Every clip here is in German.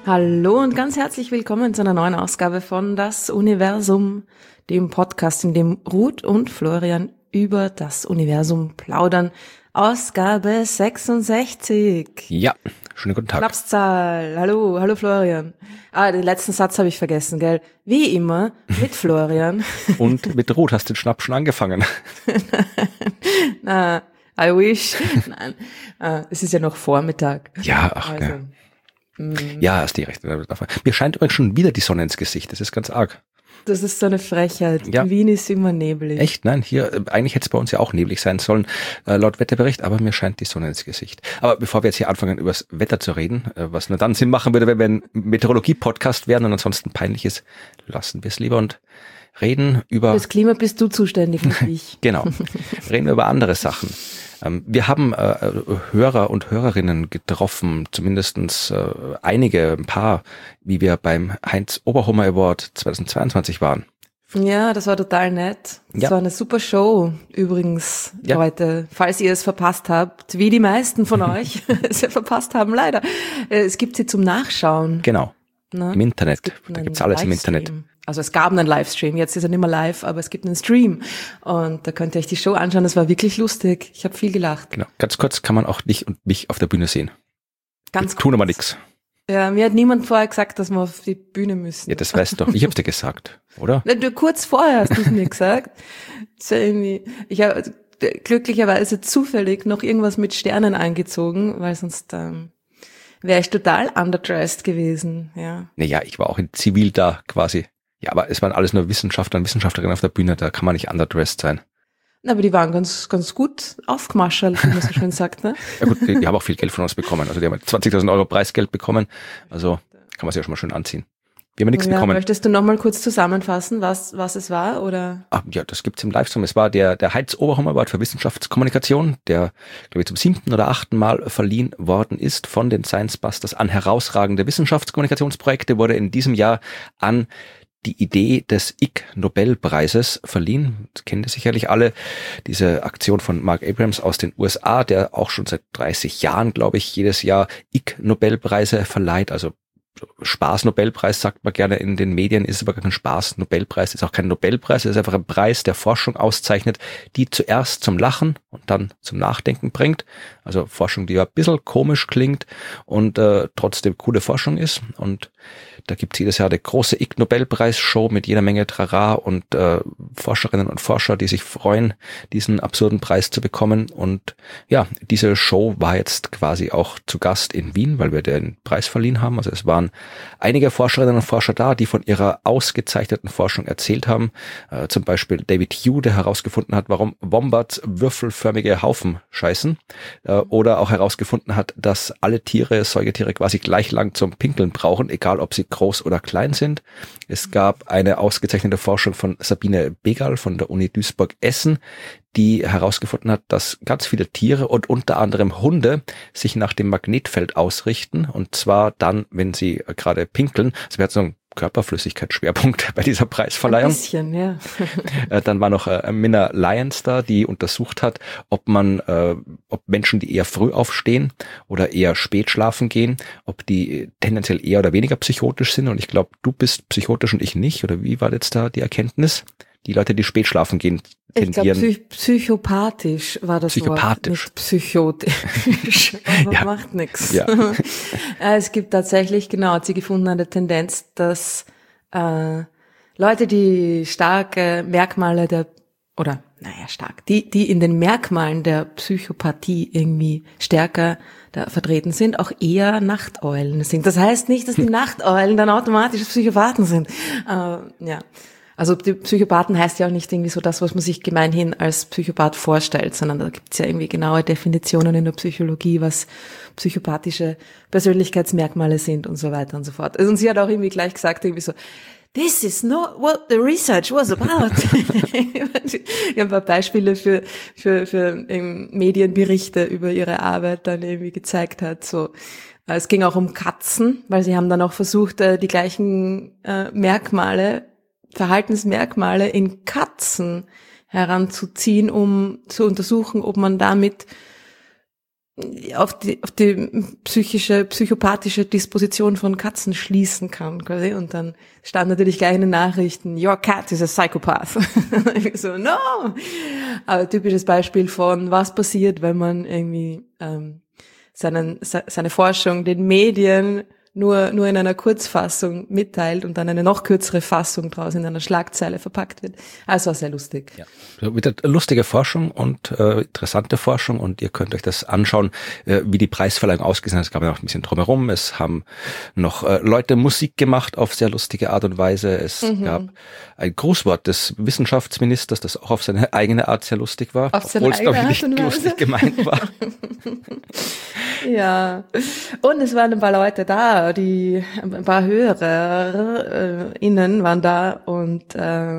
Hallo und ganz herzlich willkommen zu einer neuen Ausgabe von Das Universum, dem Podcast, in dem Ruth und Florian über das Universum plaudern. Ausgabe 66. Ja, schönen guten Tag. Schnapszahl. Hallo Florian. Den letzten Satz habe ich vergessen, gell? Wie immer mit Florian. Und mit Ruth hast du den Schnaps schon angefangen. Na, I wish. Nein, es ist ja noch Vormittag. Ja, ach, also, ja. Ja, hast du recht. Mir scheint übrigens schon wieder die Sonne ins Gesicht. Das ist ganz arg. Das ist so eine Frechheit. Ja. In Wien ist immer neblig. Echt? Nein, hier, eigentlich hätte es bei uns ja auch neblig sein sollen, laut Wetterbericht, aber mir scheint die Sonne ins Gesicht. Aber bevor wir jetzt hier anfangen, über das Wetter zu reden, was nur dann Sinn machen würde, wenn wir ein Meteorologie-Podcast wären und ansonsten peinlich ist, lassen wir es lieber und reden über... Das Klima bist du zuständig, nicht ich. Genau. Reden wir über andere Sachen. Wir haben Hörer und Hörerinnen getroffen, zumindestens einige, ein paar, wie wir beim Heinz-Oberhummer Award 2022 waren. Ja, das war total nett. Das war eine super Show übrigens heute, falls ihr es verpasst habt, wie die meisten von euch es verpasst haben, leider. Es gibt sie zum Nachschauen. Genau, im Internet, da gibt's alles im Internet. Also es gab einen Livestream, jetzt ist er nicht mehr live, aber es gibt einen Stream und da könnt ihr euch die Show anschauen, das war wirklich lustig, ich habe viel gelacht. Genau, ganz kurz kann man auch dich und mich auf der Bühne sehen. Ganz wir tun aber nichts. Ja, mir hat niemand vorher gesagt, dass wir auf die Bühne müssen. Ja, das weißt du doch, ich hab's dir gesagt, oder? Du, kurz vorher hast du es mir gesagt. Das war irgendwie, ich habe glücklicherweise zufällig noch irgendwas mit Sternen angezogen, weil sonst wäre ich total underdressed gewesen. Ja. Naja, ich war auch in Zivil da quasi. Ja, aber es waren alles nur Wissenschaftler und Wissenschaftlerinnen auf der Bühne, da kann man nicht underdressed sein. Na, aber die waren ganz gut aufgemaschert, wie man so schön sagt, ne? Ja gut, die haben auch viel Geld von uns bekommen. Also die haben 20.000 Euro Preisgeld bekommen. Also kann man sich ja schon mal schön anziehen. Wir haben nichts bekommen. Möchtest du nochmal kurz zusammenfassen, was es war, oder? Ah, ja, das gibt's im Livestream. Es war der Heinz-Oberhummer Award für Wissenschaftskommunikation, der, glaube ich, zum 7. oder 8. Mal verliehen worden ist von den Science Busters an herausragende Wissenschaftskommunikationsprojekte, wurde in diesem Jahr an die Idee des Ig-Nobelpreises verliehen. Das kennen sicherlich alle. Diese Aktion von Mark Abrams aus den USA, der auch schon seit 30 Jahren, glaube ich, jedes Jahr Ig-Nobelpreise verleiht. Also Spaß-Nobelpreis sagt man gerne in den Medien, ist aber kein Spaß-Nobelpreis, ist auch kein Nobelpreis, ist einfach ein Preis, der Forschung auszeichnet, die zuerst zum Lachen und dann zum Nachdenken bringt. Also Forschung, die ja ein bisschen komisch klingt und trotzdem coole Forschung ist. Und da gibt's jedes Jahr eine große Ig-Nobelpreis-Show mit jeder Menge Trara und Forscherinnen und Forscher, die sich freuen, diesen absurden Preis zu bekommen. Und ja, diese Show war jetzt quasi auch zu Gast in Wien, weil wir den Preis verliehen haben. Also es waren einige Forscherinnen und Forscher da, die von ihrer ausgezeichneten Forschung erzählt haben. Zum Beispiel David Hugh, der herausgefunden hat, warum Wombats würfelförmige Haufen scheißen. Oder auch herausgefunden hat, dass alle Säugetiere quasi gleich lang zum Pinkeln brauchen, egal ob sie groß oder klein sind. Es gab eine ausgezeichnete Forschung von Sabine Begal von der Uni Duisburg-Essen, die herausgefunden hat, dass ganz viele Tiere und unter anderem Hunde sich nach dem Magnetfeld ausrichten, und zwar dann, wenn sie gerade pinkeln. Also wir hatten so einen Körperflüssigkeitsschwerpunkt bei dieser Preisverleihung. Ein bisschen, ja. Dann war noch Minna Lyons da, die untersucht hat, ob Menschen, die eher früh aufstehen oder eher spät schlafen gehen, ob die tendenziell eher oder weniger psychotisch sind. Und ich glaube, du bist psychotisch und ich nicht. Oder wie war jetzt da die Erkenntnis? Die Leute, die spät schlafen gehen, tendieren... Ich glaube, psychopathisch war das Wort, nicht psychotisch. Aber ja, macht nichts. Ja. Es gibt tatsächlich, genau, hat sie gefunden, eine Tendenz, dass Leute, die starke Merkmale die in den Merkmalen der Psychopathie irgendwie stärker da vertreten sind, auch eher Nachteulen sind. Das heißt nicht, dass die Nachteulen dann automatisch Psychopathen sind. Ja. Also die Psychopathen heißt ja auch nicht irgendwie so das, was man sich gemeinhin als Psychopath vorstellt, sondern da gibt's ja irgendwie genaue Definitionen in der Psychologie, was psychopathische Persönlichkeitsmerkmale sind und so weiter und so fort. Also, und sie hat auch irgendwie gleich gesagt, irgendwie so, this is not what the research was about. Ich habe ein paar Beispiele für Medienberichte über ihre Arbeit dann irgendwie gezeigt hat, so. Es ging auch um Katzen, weil sie haben dann auch versucht, die gleichen Verhaltensmerkmale in Katzen heranzuziehen, um zu untersuchen, ob man damit auf die psychopathische Disposition von Katzen schließen kann, quasi. Und dann stand natürlich gleich in den Nachrichten, your cat is a psychopath. Ich so, no! Aber typisches Beispiel von, was passiert, wenn man irgendwie seine Forschung den Medien nur in einer Kurzfassung mitteilt und dann eine noch kürzere Fassung draus in einer Schlagzeile verpackt wird. Also sehr lustig. Ja. Wieder lustige Forschung und interessante Forschung, und ihr könnt euch das anschauen, wie die Preisverleihung ausgesehen hat. Es gab ja noch ein bisschen drumherum. Es haben noch Leute Musik gemacht auf sehr lustige Art und Weise. Es gab ein Grußwort des Wissenschaftsministers, das auch auf seine eigene Art sehr lustig war, obwohl es, glaube ich, nicht lustig gemeint war. Ja, und es waren ein paar Leute da, ein paar HörerInnen waren da, und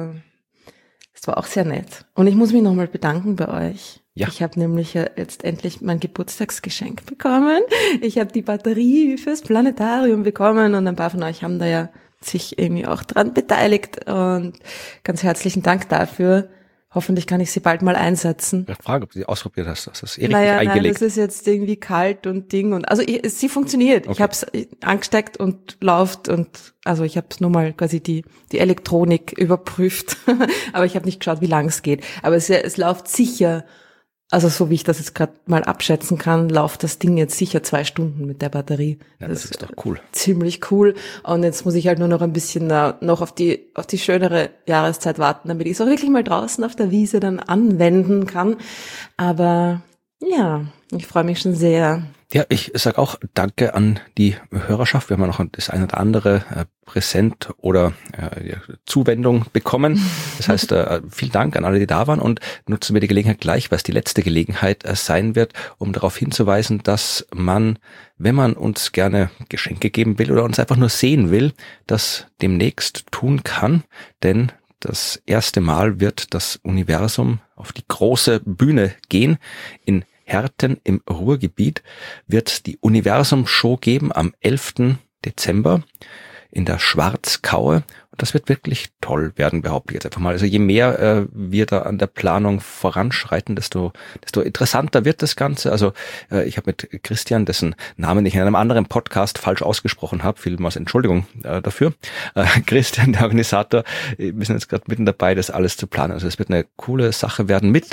es war auch sehr nett. Und ich muss mich nochmal bedanken bei euch. Ja. Ich habe nämlich jetzt endlich mein Geburtstagsgeschenk bekommen. Ich habe die Batterie fürs Planetarium bekommen, und ein paar von euch haben da ja sich irgendwie auch dran beteiligt, und ganz herzlichen Dank dafür. Hoffentlich kann ich sie bald mal einsetzen. Ich frage, ob du sie ausprobiert hast. Das ist richtig eingelegt. Nein, das ist jetzt irgendwie kalt und Ding, und also sie funktioniert. Okay. Ich habe es angesteckt und läuft, und also ich habe nur mal quasi die Elektronik überprüft, aber ich habe nicht geschaut, wie lang es geht. Aber es läuft sicher. Also so wie ich das jetzt gerade mal abschätzen kann, läuft das Ding jetzt sicher 2 Stunden mit der Batterie. Ja, das ist doch cool. Ziemlich cool. Und jetzt muss ich halt nur noch ein bisschen noch auf die schönere Jahreszeit warten, damit ich es auch wirklich mal draußen auf der Wiese dann anwenden kann. Aber ja, ich freue mich schon sehr. Ja, ich sage auch Danke an die Hörerschaft. Wir haben ja noch das eine oder andere Präsent oder Zuwendung bekommen. Das heißt, vielen Dank an alle, die da waren, und nutzen wir die Gelegenheit gleich, weil es die letzte Gelegenheit sein wird, um darauf hinzuweisen, dass man, wenn man uns gerne Geschenke geben will oder uns einfach nur sehen will, das demnächst tun kann, denn das erste Mal wird das Universum auf die große Bühne gehen. In Herten im Ruhrgebiet wird die Universum-Show geben am 11. Dezember in der Schwarzkaue. Und das wird wirklich toll werden, behaupte ich jetzt einfach mal. Also je mehr wir da an der Planung voranschreiten, desto interessanter wird das Ganze. Also ich habe mit Christian, dessen Namen ich in einem anderen Podcast falsch ausgesprochen habe, vielmals Entschuldigung dafür. Christian, der Organisator, wir sind jetzt gerade mitten dabei, das alles zu planen. Also es wird eine coole Sache werden mit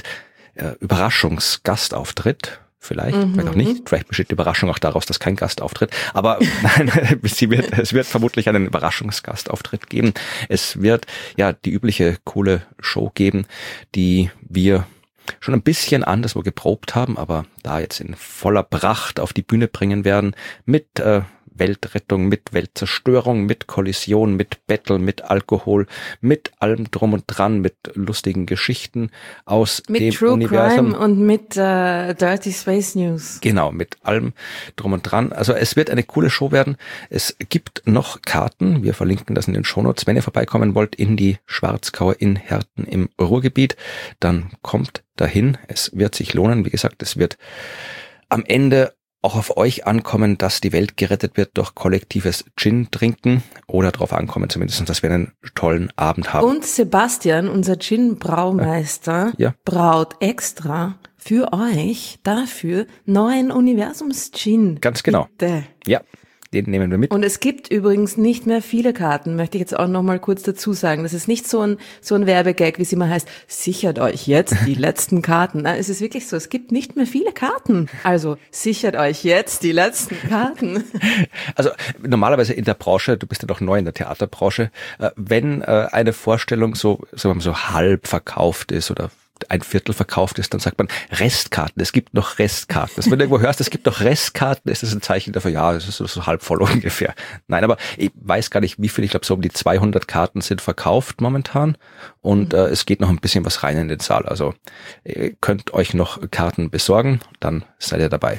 Überraschungsgastauftritt, vielleicht auch nicht. Vielleicht besteht die Überraschung auch daraus, dass kein Gast auftritt. Aber nein, es wird vermutlich einen Überraschungsgastauftritt geben. Es wird ja die übliche coole Show geben, die wir schon ein bisschen anderswo geprobt haben, aber da jetzt in voller Pracht auf die Bühne bringen werden, mit Weltrettung, mit Weltzerstörung, mit Kollision, mit Battle, mit Alkohol, mit allem drum und dran, mit lustigen Geschichten aus mit dem True Universum. Crime und mit Dirty Space News. Genau, mit allem drum und dran. Also es wird eine coole Show werden. Es gibt noch Karten. Wir verlinken das in den Shownotes. Wenn ihr vorbeikommen wollt in die Schwarzkaue in Herten im Ruhrgebiet, dann kommt dahin. Es wird sich lohnen. Wie gesagt, es wird am Ende auch auf euch ankommen, dass die Welt gerettet wird durch kollektives Gin-Trinken, oder darauf ankommen zumindest, dass wir einen tollen Abend haben. Und Sebastian, unser Gin-Braumeister, braut extra für euch dafür neuen Universums-Gin. Ganz genau. Bitte. Ja. Den nehmen wir mit. Und es gibt übrigens nicht mehr viele Karten, möchte ich jetzt auch noch mal kurz dazu sagen. Das ist nicht so ein Werbegag, wie es immer heißt, sichert euch jetzt die letzten Karten. Nein, es ist wirklich so, es gibt nicht mehr viele Karten. Also sichert euch jetzt die letzten Karten. Also normalerweise in der Branche, du bist ja doch neu in der Theaterbranche, wenn eine Vorstellung so halb verkauft ist oder 1/4 verkauft ist, dann sagt man Restkarten, es gibt noch Restkarten. Also wenn du irgendwo hörst, es gibt noch Restkarten, ist das ein Zeichen dafür, ja, es ist so halb voll ungefähr. Nein, aber ich weiß gar nicht, wie viel, ich glaube so um die 200 Karten sind verkauft momentan, und es geht noch ein bisschen was rein in den Saal. Also ihr könnt euch noch Karten besorgen, dann seid ihr dabei.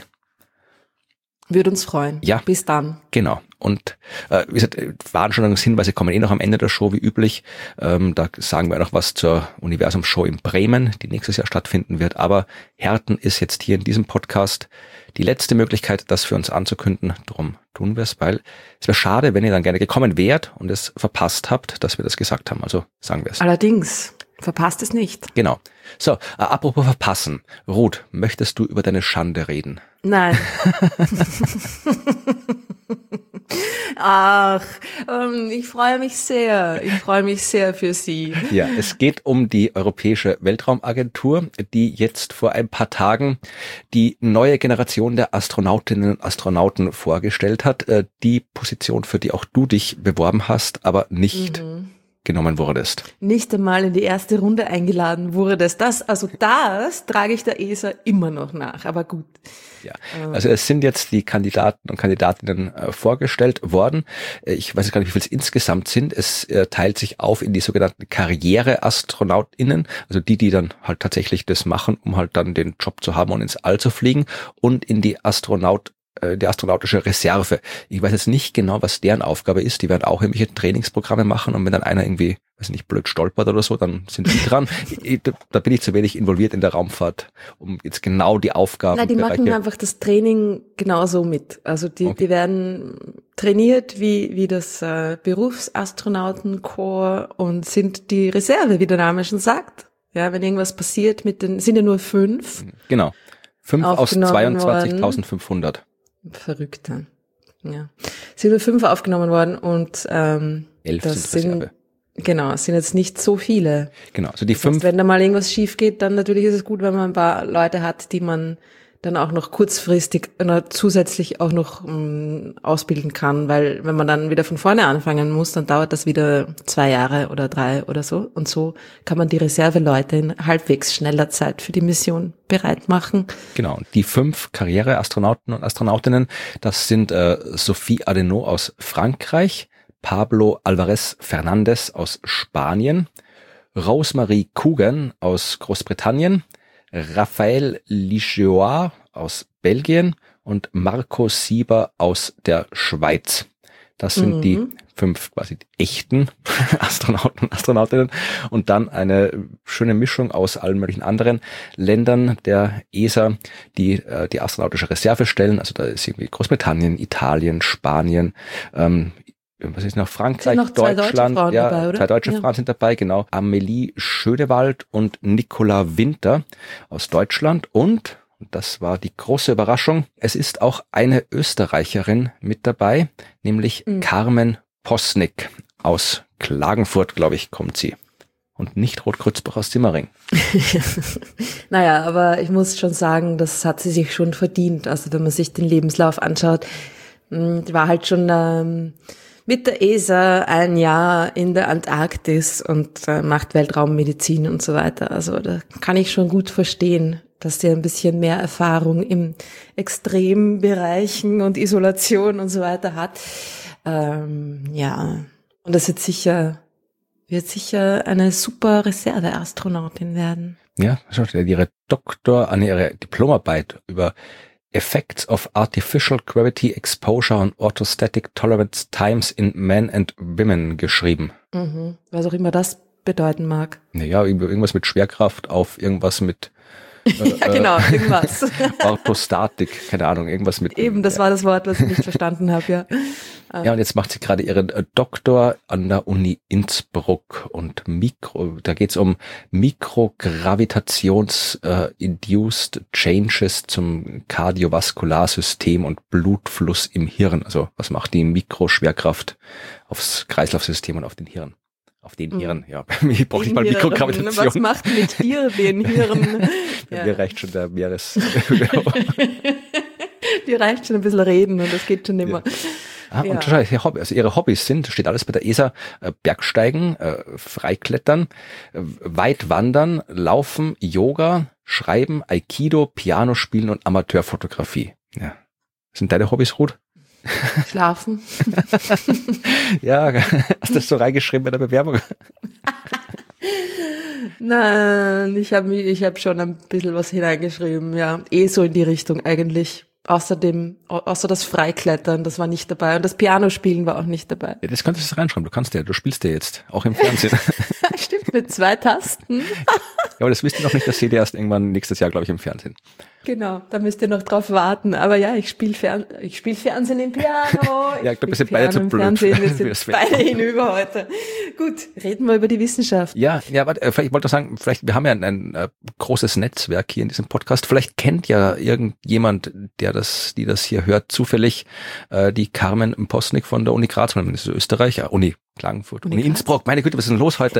Würde uns freuen. Ja. Bis dann. Genau. Und wie gesagt, Veranstaltungshinweise kommen noch am Ende der Show wie üblich. Da sagen wir noch was zur Universum-Show in Bremen, die nächstes Jahr stattfinden wird. Aber Herten ist jetzt hier in diesem Podcast die letzte Möglichkeit, das für uns anzukündigen. Darum tun wir es, weil es wäre schade, wenn ihr dann gerne gekommen wärt und es verpasst habt, dass wir das gesagt haben. Also sagen wir es. Allerdings, verpasst es nicht. Genau. So, apropos verpassen. Ruth, möchtest du über deine Schande reden? Nein. Ach, ich freue mich sehr. Ich freue mich sehr für Sie. Ja, es geht um die Europäische Weltraumagentur, die jetzt vor ein paar Tagen die neue Generation der Astronautinnen und Astronauten vorgestellt hat. Die Position, für die auch du dich beworben hast, aber nicht genommen wurdest. Nicht einmal in die erste Runde eingeladen wurdest. Das trage ich der ESA immer noch nach, aber gut. Ja, also es sind jetzt die Kandidaten und Kandidatinnen vorgestellt worden. Ich weiß gar nicht, wie viel es insgesamt sind. Es teilt sich auf in die sogenannten Karriereastronautinnen, also die dann halt tatsächlich das machen, um halt dann den Job zu haben und ins All zu fliegen, und in die astronautische Reserve. Ich weiß jetzt nicht genau, was deren Aufgabe ist. Die werden auch irgendwelche Trainingsprogramme machen, und wenn dann einer irgendwie, weiß nicht, blöd stolpert oder so, dann sind die dran. Da bin ich zu wenig involviert in der Raumfahrt, um jetzt genau die Aufgaben. Nein, die machen einfach das Training genauso mit. Also die werden trainiert wie das Berufsastronautenkorps und sind die Reserve, wie der Name schon sagt. Ja, wenn irgendwas passiert sind ja nur 5. Genau. 5 aus 22.500. Verrückter. Ja. Sind nur 5 aufgenommen worden und 11 das sind Reserve. Genau, es sind jetzt nicht so viele. Genau, also die 5. Wenn da mal irgendwas schief geht, dann natürlich ist es gut, wenn man ein paar Leute hat, die man dann auch noch kurzfristig zusätzlich auch noch ausbilden kann, weil wenn man dann wieder von vorne anfangen muss, dann dauert das wieder 2 Jahre oder 3 oder so, und so kann man die Reserveleute in halbwegs schneller Zeit für die Mission bereit machen. Genau, die 5 Karriereastronauten und Astronautinnen, das sind Sophie Adenau aus Frankreich, Pablo Alvarez Fernandez aus Spanien, Rosemarie Coogan aus Großbritannien, Raphael Ligeois aus Belgien und Marco Sieber aus der Schweiz. Das sind die 5 quasi echten Astronauten und Astronautinnen, und dann eine schöne Mischung aus allen möglichen anderen Ländern der ESA, die die astronautische Reserve stellen. Also da ist irgendwie Großbritannien, Italien, Spanien, was ist noch, Frankreich, noch Deutschland, dabei, oder? 2 deutsche Frauen sind dabei, genau. Amelie Schönewald und Nicola Winter aus Deutschland, und das war die große Überraschung, es ist auch eine Österreicherin mit dabei, nämlich Carmen Posnick aus Klagenfurt, glaube ich, kommt sie. Und nicht Rotkreuzbach aus Simmering. Naja, aber ich muss schon sagen, das hat sie sich schon verdient. Also wenn man sich den Lebenslauf anschaut, die war halt schon mit der ESA 1 Jahr in der Antarktis und macht Weltraummedizin und so weiter. Also da kann ich schon gut verstehen, dass die ein bisschen mehr Erfahrung im Extrembereichen und Isolation und so weiter hat. Ja, und das wird sicher eine super Reserveastronautin werden. Ja, schaut, ihre ihre Diplomarbeit über Effects of Artificial Gravity Exposure on Orthostatic Tolerance Times in Men and Women geschrieben. Was auch immer das bedeuten mag. Naja, irgendwas mit Schwerkraft auf irgendwas mit ja, genau, irgendwas. Orthostatik, keine Ahnung, irgendwas mit. Eben, das war das Wort, was ich nicht verstanden habe, ja. Ja, und jetzt macht sie gerade ihren Doktor an der Uni Innsbruck, und da geht's um Mikrogravitations-induced Changes zum Kardiovaskular-System und Blutfluss im Hirn. Also was macht die Mikroschwerkraft aufs Kreislaufsystem und auf den Hirn? Auf den Hirn, ja. Ich brauche nicht mal Mikrogravitation. Was macht mit dir den Hirn? Ja. Mir reicht schon der Meeres. Dir reicht schon ein bisschen reden, und das geht schon immer. Ja. Und also ihre Hobbys steht alles bei der ESA, Bergsteigen, Freiklettern, Weitwandern, Laufen, Yoga, Schreiben, Aikido, Piano spielen und Amateurfotografie. Ja. Sind deine Hobbys, Ruth? Schlafen. Ja, hast du das so reingeschrieben bei der Bewerbung? Nein, ich hab schon ein bisschen was hineingeschrieben, ja. So in die Richtung eigentlich. Außer das Freiklettern, das war nicht dabei. Und das Pianospielen war auch nicht dabei. Ja, das könntest du reinschreiben. Du spielst ja jetzt, auch im Fernsehen. Stimmt, mit 2 Tasten. Ja, aber das wisst ihr noch nicht, das seht ihr erst irgendwann nächstes Jahr, glaube ich, im Fernsehen. Genau, da müsst ihr noch drauf warten. Aber ja, ich spiele Fernsehen im Piano. Ja, ich glaube, wir sind beide zu blöd. Wir sind beide hinüber heute. Gut, reden wir über die Wissenschaft. Ja, warte, ich wollte sagen, wir haben ja ein großes Netzwerk hier in diesem Podcast. Vielleicht kennt ja irgendjemand, die das hier hört, zufällig die Carmen Postnik von der Uni Graz, das ist Österreich, Uni Klagenfurt, Uni Innsbruck. Meine Güte, was ist denn los heute?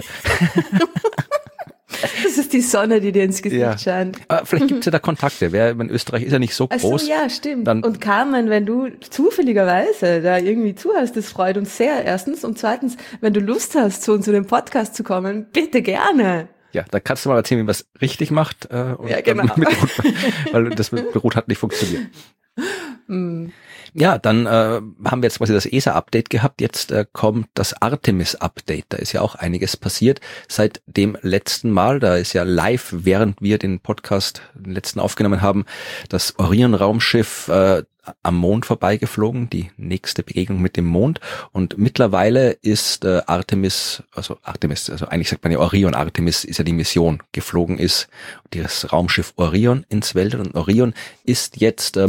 Das ist die Sonne, die dir ins Gesicht scheint. Vielleicht gibt's ja da Kontakte. In Österreich ist ja nicht so groß. So, ja, stimmt. Und Carmen, wenn du zufälligerweise da irgendwie zuhörst, das freut uns sehr, erstens. Und zweitens, wenn du Lust hast, zu uns in den Podcast zu kommen, bitte gerne. Ja, da kannst du mal erzählen, wie man es richtig macht. Ja, genau. Weil das mit Rot hat nicht funktioniert. Ja, dann haben wir jetzt quasi das ESA-Update gehabt. Jetzt kommt das Artemis-Update. Da ist ja auch einiges passiert seit dem letzten Mal. Da ist ja live, während wir den Podcast, den letzten aufgenommen haben, das Orion-Raumschiff am Mond vorbeigeflogen, die nächste Begegnung mit dem Mond. Und mittlerweile ist Artemis, also eigentlich sagt man ja Orion, Artemis ist ja die Mission, geflogen ist das Raumschiff Orion ins Weltall. Und Orion ist jetzt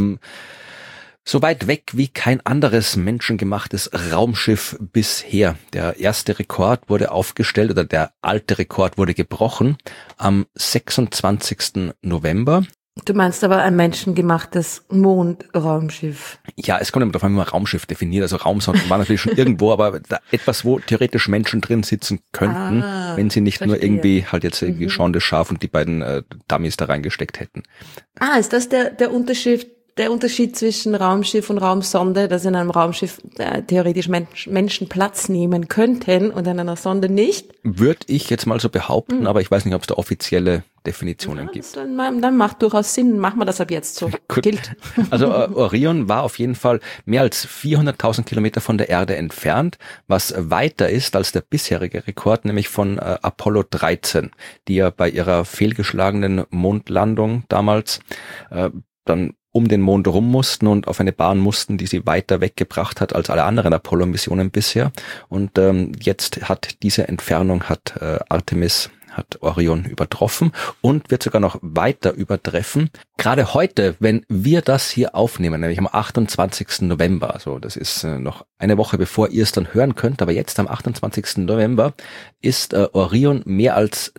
so weit weg wie kein anderes menschengemachtes Raumschiff bisher. Der erste Rekord wurde aufgestellt, oder der alte Rekord wurde gebrochen am 26. November. Du meinst aber ein menschengemachtes Mondraumschiff. Ja, es kommt immer darauf an, wie man Raumschiff definiert. Also Raumsonden waren natürlich schon irgendwo, aber etwas, wo theoretisch Menschen drin sitzen könnten, wenn sie nicht nur irgendwie halt jetzt irgendwie Jean de Schaf und die beiden Dummies da reingesteckt hätten. Ist das der Unterschied zwischen Raumschiff und Raumsonde, dass in einem Raumschiff theoretisch Menschen Platz nehmen könnten und in einer Sonde nicht? Würde ich jetzt mal so behaupten, aber ich weiß nicht, ob es da offizielle Definitionen gibt. Dann macht durchaus Sinn, machen wir das ab jetzt so. Gilt. Also Orion war auf jeden Fall mehr als 400.000 Kilometer von der Erde entfernt, was weiter ist als der bisherige Rekord, nämlich von Apollo 13, die ja bei ihrer fehlgeschlagenen Mondlandung damals dann um den Mond rum mussten und auf eine Bahn mussten, die sie weiter weggebracht hat als alle anderen Apollo-Missionen bisher. Und jetzt hat diese Entfernung hat Orion übertroffen und wird sogar noch weiter übertreffen. Gerade heute, wenn wir das hier aufnehmen, nämlich am 28. November, also das ist noch eine Woche bevor ihr es dann hören könnt, aber jetzt am 28. November ist Orion mehr als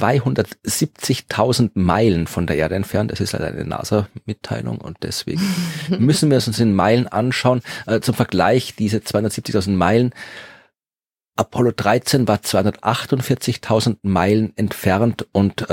270.000 Meilen von der Erde entfernt. Das ist leider eine NASA-Mitteilung und deswegen müssen wir es uns in Meilen anschauen. Zum Vergleich, diese 270.000 Meilen, Apollo 13 war 248.000 Meilen entfernt und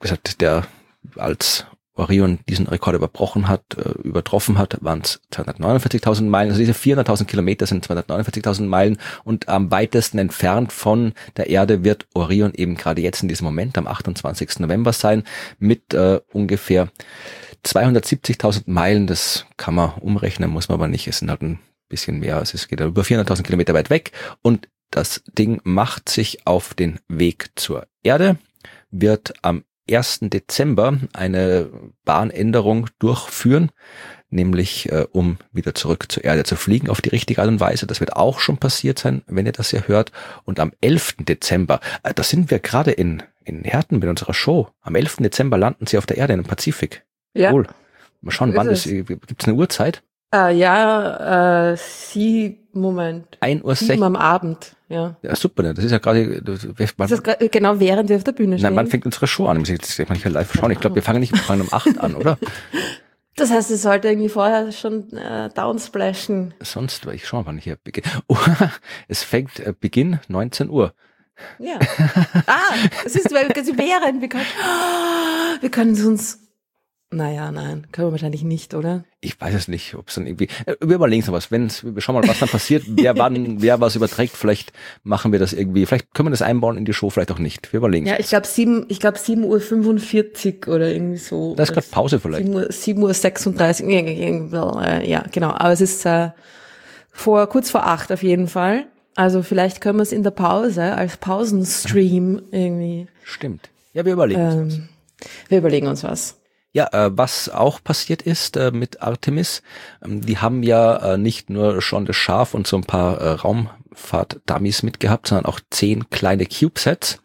als Orion diesen Rekord übertroffen hat, waren es 249.000 Meilen. Also diese 400.000 Kilometer sind 249.000 Meilen und am weitesten entfernt von der Erde wird Orion eben gerade jetzt in diesem Moment am 28. November sein mit ungefähr 270.000 Meilen. Das kann man umrechnen, muss man aber nicht. Es sind halt ein bisschen mehr. Es geht über 400.000 Kilometer weit weg und das Ding macht sich auf den Weg zur Erde, wird am 1. Dezember eine Bahnänderung durchführen, nämlich um wieder zurück zur Erde zu fliegen auf die richtige Art und Weise. Das wird auch schon passiert sein, wenn ihr das hier hört. Und am 11. Dezember, da sind wir gerade in Herten mit unserer Show. Am 11. Dezember landen sie auf der Erde im Pazifik. Ja. Cool. Mal schauen, wann das, gibt es eine Uhrzeit? Moment. 1:06 Uhr am Abend, ja. Ja, super, das ist ja gerade... genau während wir auf der Bühne stehen. Nein, wann fängt unsere Show an? Ich muss jetzt mal hier live schauen. Ich glaube, wir fangen um 8 an, oder? Das heißt, es sollte irgendwie vorher schon downsplashen. Sonst, ich schau mal, wann hier beginnt. Es fängt Beginn 19 Uhr. Ja. Es ist während. Wir können es uns... Naja, nein, können wir wahrscheinlich nicht, oder? Ich weiß es nicht, ob es dann irgendwie, wir überlegen es noch was, wir schauen mal, was dann passiert, wer was überträgt, vielleicht machen wir das irgendwie, vielleicht können wir das einbauen in die Show, vielleicht auch nicht, wir überlegen es. Ja, ich glaube 7:45 Uhr oder irgendwie so. Da ist gerade Pause vielleicht. 7:36 Uhr, ja, genau, aber es ist kurz vor 8 auf jeden Fall, also vielleicht können wir es in der Pause als Pausenstream irgendwie. Stimmt, ja, wir überlegen uns was. Wir überlegen uns was. Ja, was auch passiert ist mit Artemis, die haben ja nicht nur Jean de Schaf und so ein paar Raumfahrt-Dummies mitgehabt, sondern auch 10 kleine CubeSats.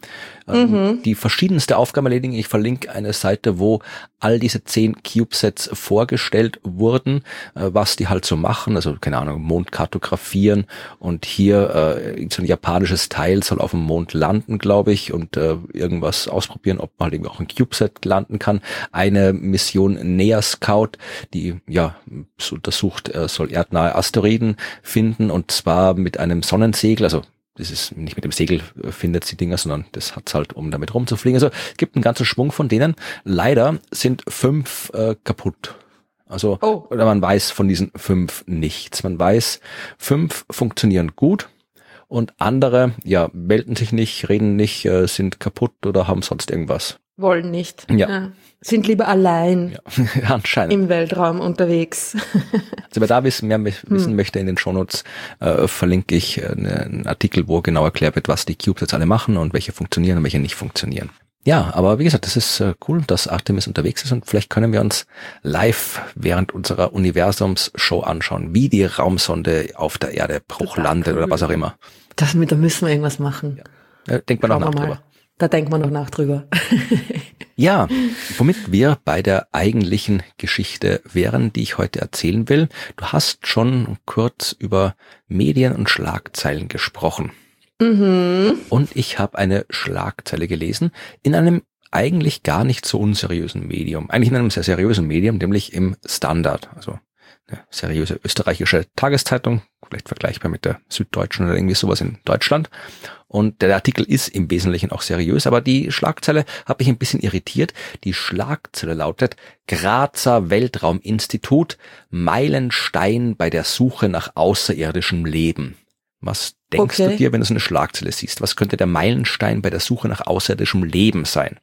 die verschiedenste Aufgaben erledigen. Ich verlinke eine Seite, wo all diese 10 CubeSats vorgestellt wurden, was die halt so machen. Also, keine Ahnung, Mond kartografieren und hier so ein japanisches Teil soll auf dem Mond landen, glaube ich, und irgendwas ausprobieren, ob man halt eben auch ein CubeSat landen kann. Eine Mission Nea Scout, die untersucht, soll erdnahe Asteroiden finden, und zwar mit einem Sonnensegel. Also das ist nicht mit dem Segel findet die Dinger, sondern das hat's halt, um damit rumzufliegen. Also es gibt einen ganzen Schwung von denen. Leider sind 5 kaputt. Also oder man weiß von diesen 5 nichts. Man weiß, 5 funktionieren gut und andere melden sich nicht, reden nicht, sind kaputt oder haben sonst irgendwas. Wollen nicht. Ja. Sind lieber allein anscheinend im Weltraum unterwegs. Also wer da mehr wissen möchte, in den Shownotes verlinke ich einen Artikel, wo genau erklärt wird, was die CubeSats alle machen und welche funktionieren und welche nicht funktionieren. Ja, aber wie gesagt, das ist cool, dass Artemis unterwegs ist, und vielleicht können wir uns live während unserer Universums-Show anschauen, wie die Raumsonde auf der Erde Bruch landet oder was auch immer. Da müssen wir irgendwas machen. Ja. Denkt man noch nach drüber. Da denkt man noch nach drüber. Ja, womit wir bei der eigentlichen Geschichte wären, die ich heute erzählen will. Du hast schon kurz über Medien und Schlagzeilen gesprochen. Und ich habe eine Schlagzeile gelesen in einem eigentlich gar nicht so unseriösen Medium. Eigentlich in einem sehr seriösen Medium, nämlich im Standard. Also eine seriöse österreichische Tageszeitung, vielleicht vergleichbar mit der Süddeutschen oder irgendwie sowas in Deutschland. Und der Artikel ist im Wesentlichen auch seriös, aber die Schlagzeile hat mich ein bisschen irritiert. Die Schlagzeile lautet: Grazer Weltrauminstitut, Meilenstein bei der Suche nach außerirdischem Leben. Was denkst du dir, wenn du so eine Schlagzeile siehst? Was könnte der Meilenstein bei der Suche nach außerirdischem Leben sein?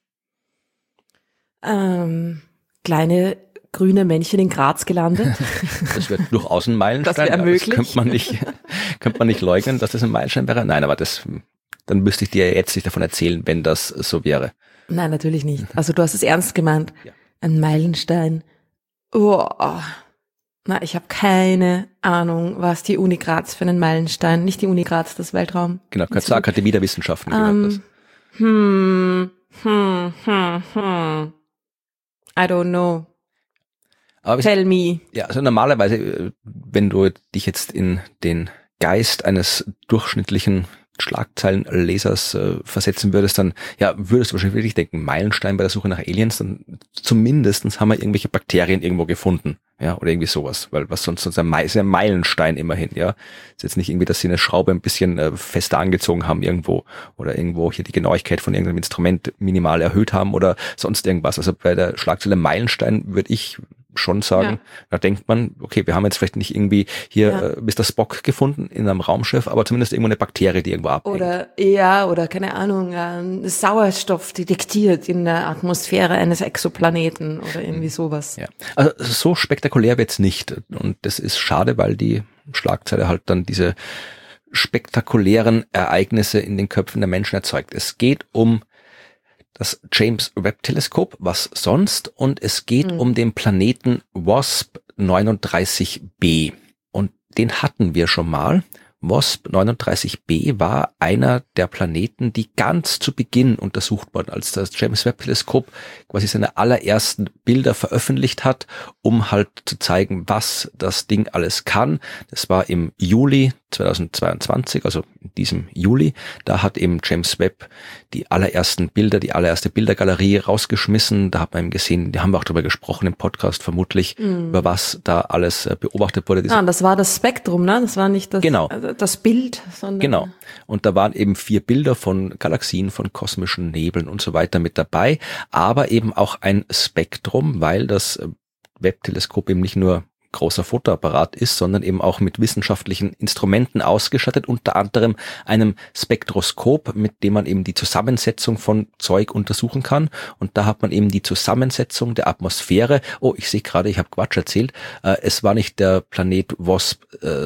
Kleine grüne Männchen in Graz gelandet. Das wäre durchaus ein Meilenstein. Das wäre möglich. Das könnte man nicht leugnen, dass das ein Meilenstein wäre. Nein, aber dann müsste ich dir jetzt nicht davon erzählen, wenn das so wäre. Nein, natürlich nicht. Also du hast es ernst gemeint. Ja. Ein Meilenstein. Ich habe keine Ahnung, was die Uni Graz für einen Meilenstein, nicht die Uni Graz, das Weltraum. Genau, Grazer Akademie der Wissenschaften. I don't know. Aber Tell me. Ja, also normalerweise, wenn du dich jetzt in den Geist eines durchschnittlichen Schlagzeilenlesers versetzen würdest, dann würdest du wahrscheinlich wirklich denken, Meilenstein bei der Suche nach Aliens, dann zumindestens haben wir irgendwelche Bakterien irgendwo gefunden, oder irgendwie sowas, weil was sonst ist ein Meilenstein immerhin, ist jetzt nicht irgendwie, dass sie eine Schraube ein bisschen fester angezogen haben irgendwo oder irgendwo hier die Genauigkeit von irgendeinem Instrument minimal erhöht haben oder sonst irgendwas. Also bei der Schlagzeile Meilenstein würde ich schon sagen, da denkt man, okay, wir haben jetzt vielleicht nicht irgendwie hier Mr. Spock gefunden in einem Raumschiff, aber zumindest irgendwo eine Bakterie, die irgendwo abhängt. Oder keine Ahnung, Sauerstoff detektiert in der Atmosphäre eines Exoplaneten oder irgendwie sowas. Ja. Also so spektakulär wird's nicht, und das ist schade, weil die Schlagzeile halt dann diese spektakulären Ereignisse in den Köpfen der Menschen erzeugt. Es geht um das James Webb Teleskop, was sonst, und es geht um den Planeten WASP 39b. Und den hatten wir schon mal. WASP 39b war einer der Planeten, die ganz zu Beginn untersucht wurden, als das James Webb Teleskop quasi seine allerersten Bilder veröffentlicht hat, um halt zu zeigen, was das Ding alles kann. Das war im Juli 2022, also in diesem Juli. Da hat eben James Webb die allerersten Bilder, die allererste Bildergalerie rausgeschmissen. Da hat man eben gesehen, die haben wir auch darüber gesprochen im Podcast vermutlich, über was da alles beobachtet wurde. Das war das Spektrum, ne? Das war nicht das Bild, sondern... Genau. Und da waren eben 4 Bilder von Galaxien, von kosmischen Nebeln und so weiter mit dabei, aber eben auch ein Spektrum, weil das Webb-Teleskop eben nicht nur großer Fotoapparat ist, sondern eben auch mit wissenschaftlichen Instrumenten ausgestattet, unter anderem einem Spektroskop, mit dem man eben die Zusammensetzung von Zeug untersuchen kann. Und da hat man eben die Zusammensetzung der Atmosphäre. Oh, ich sehe gerade, ich habe Quatsch erzählt. Es war nicht der Planet WASP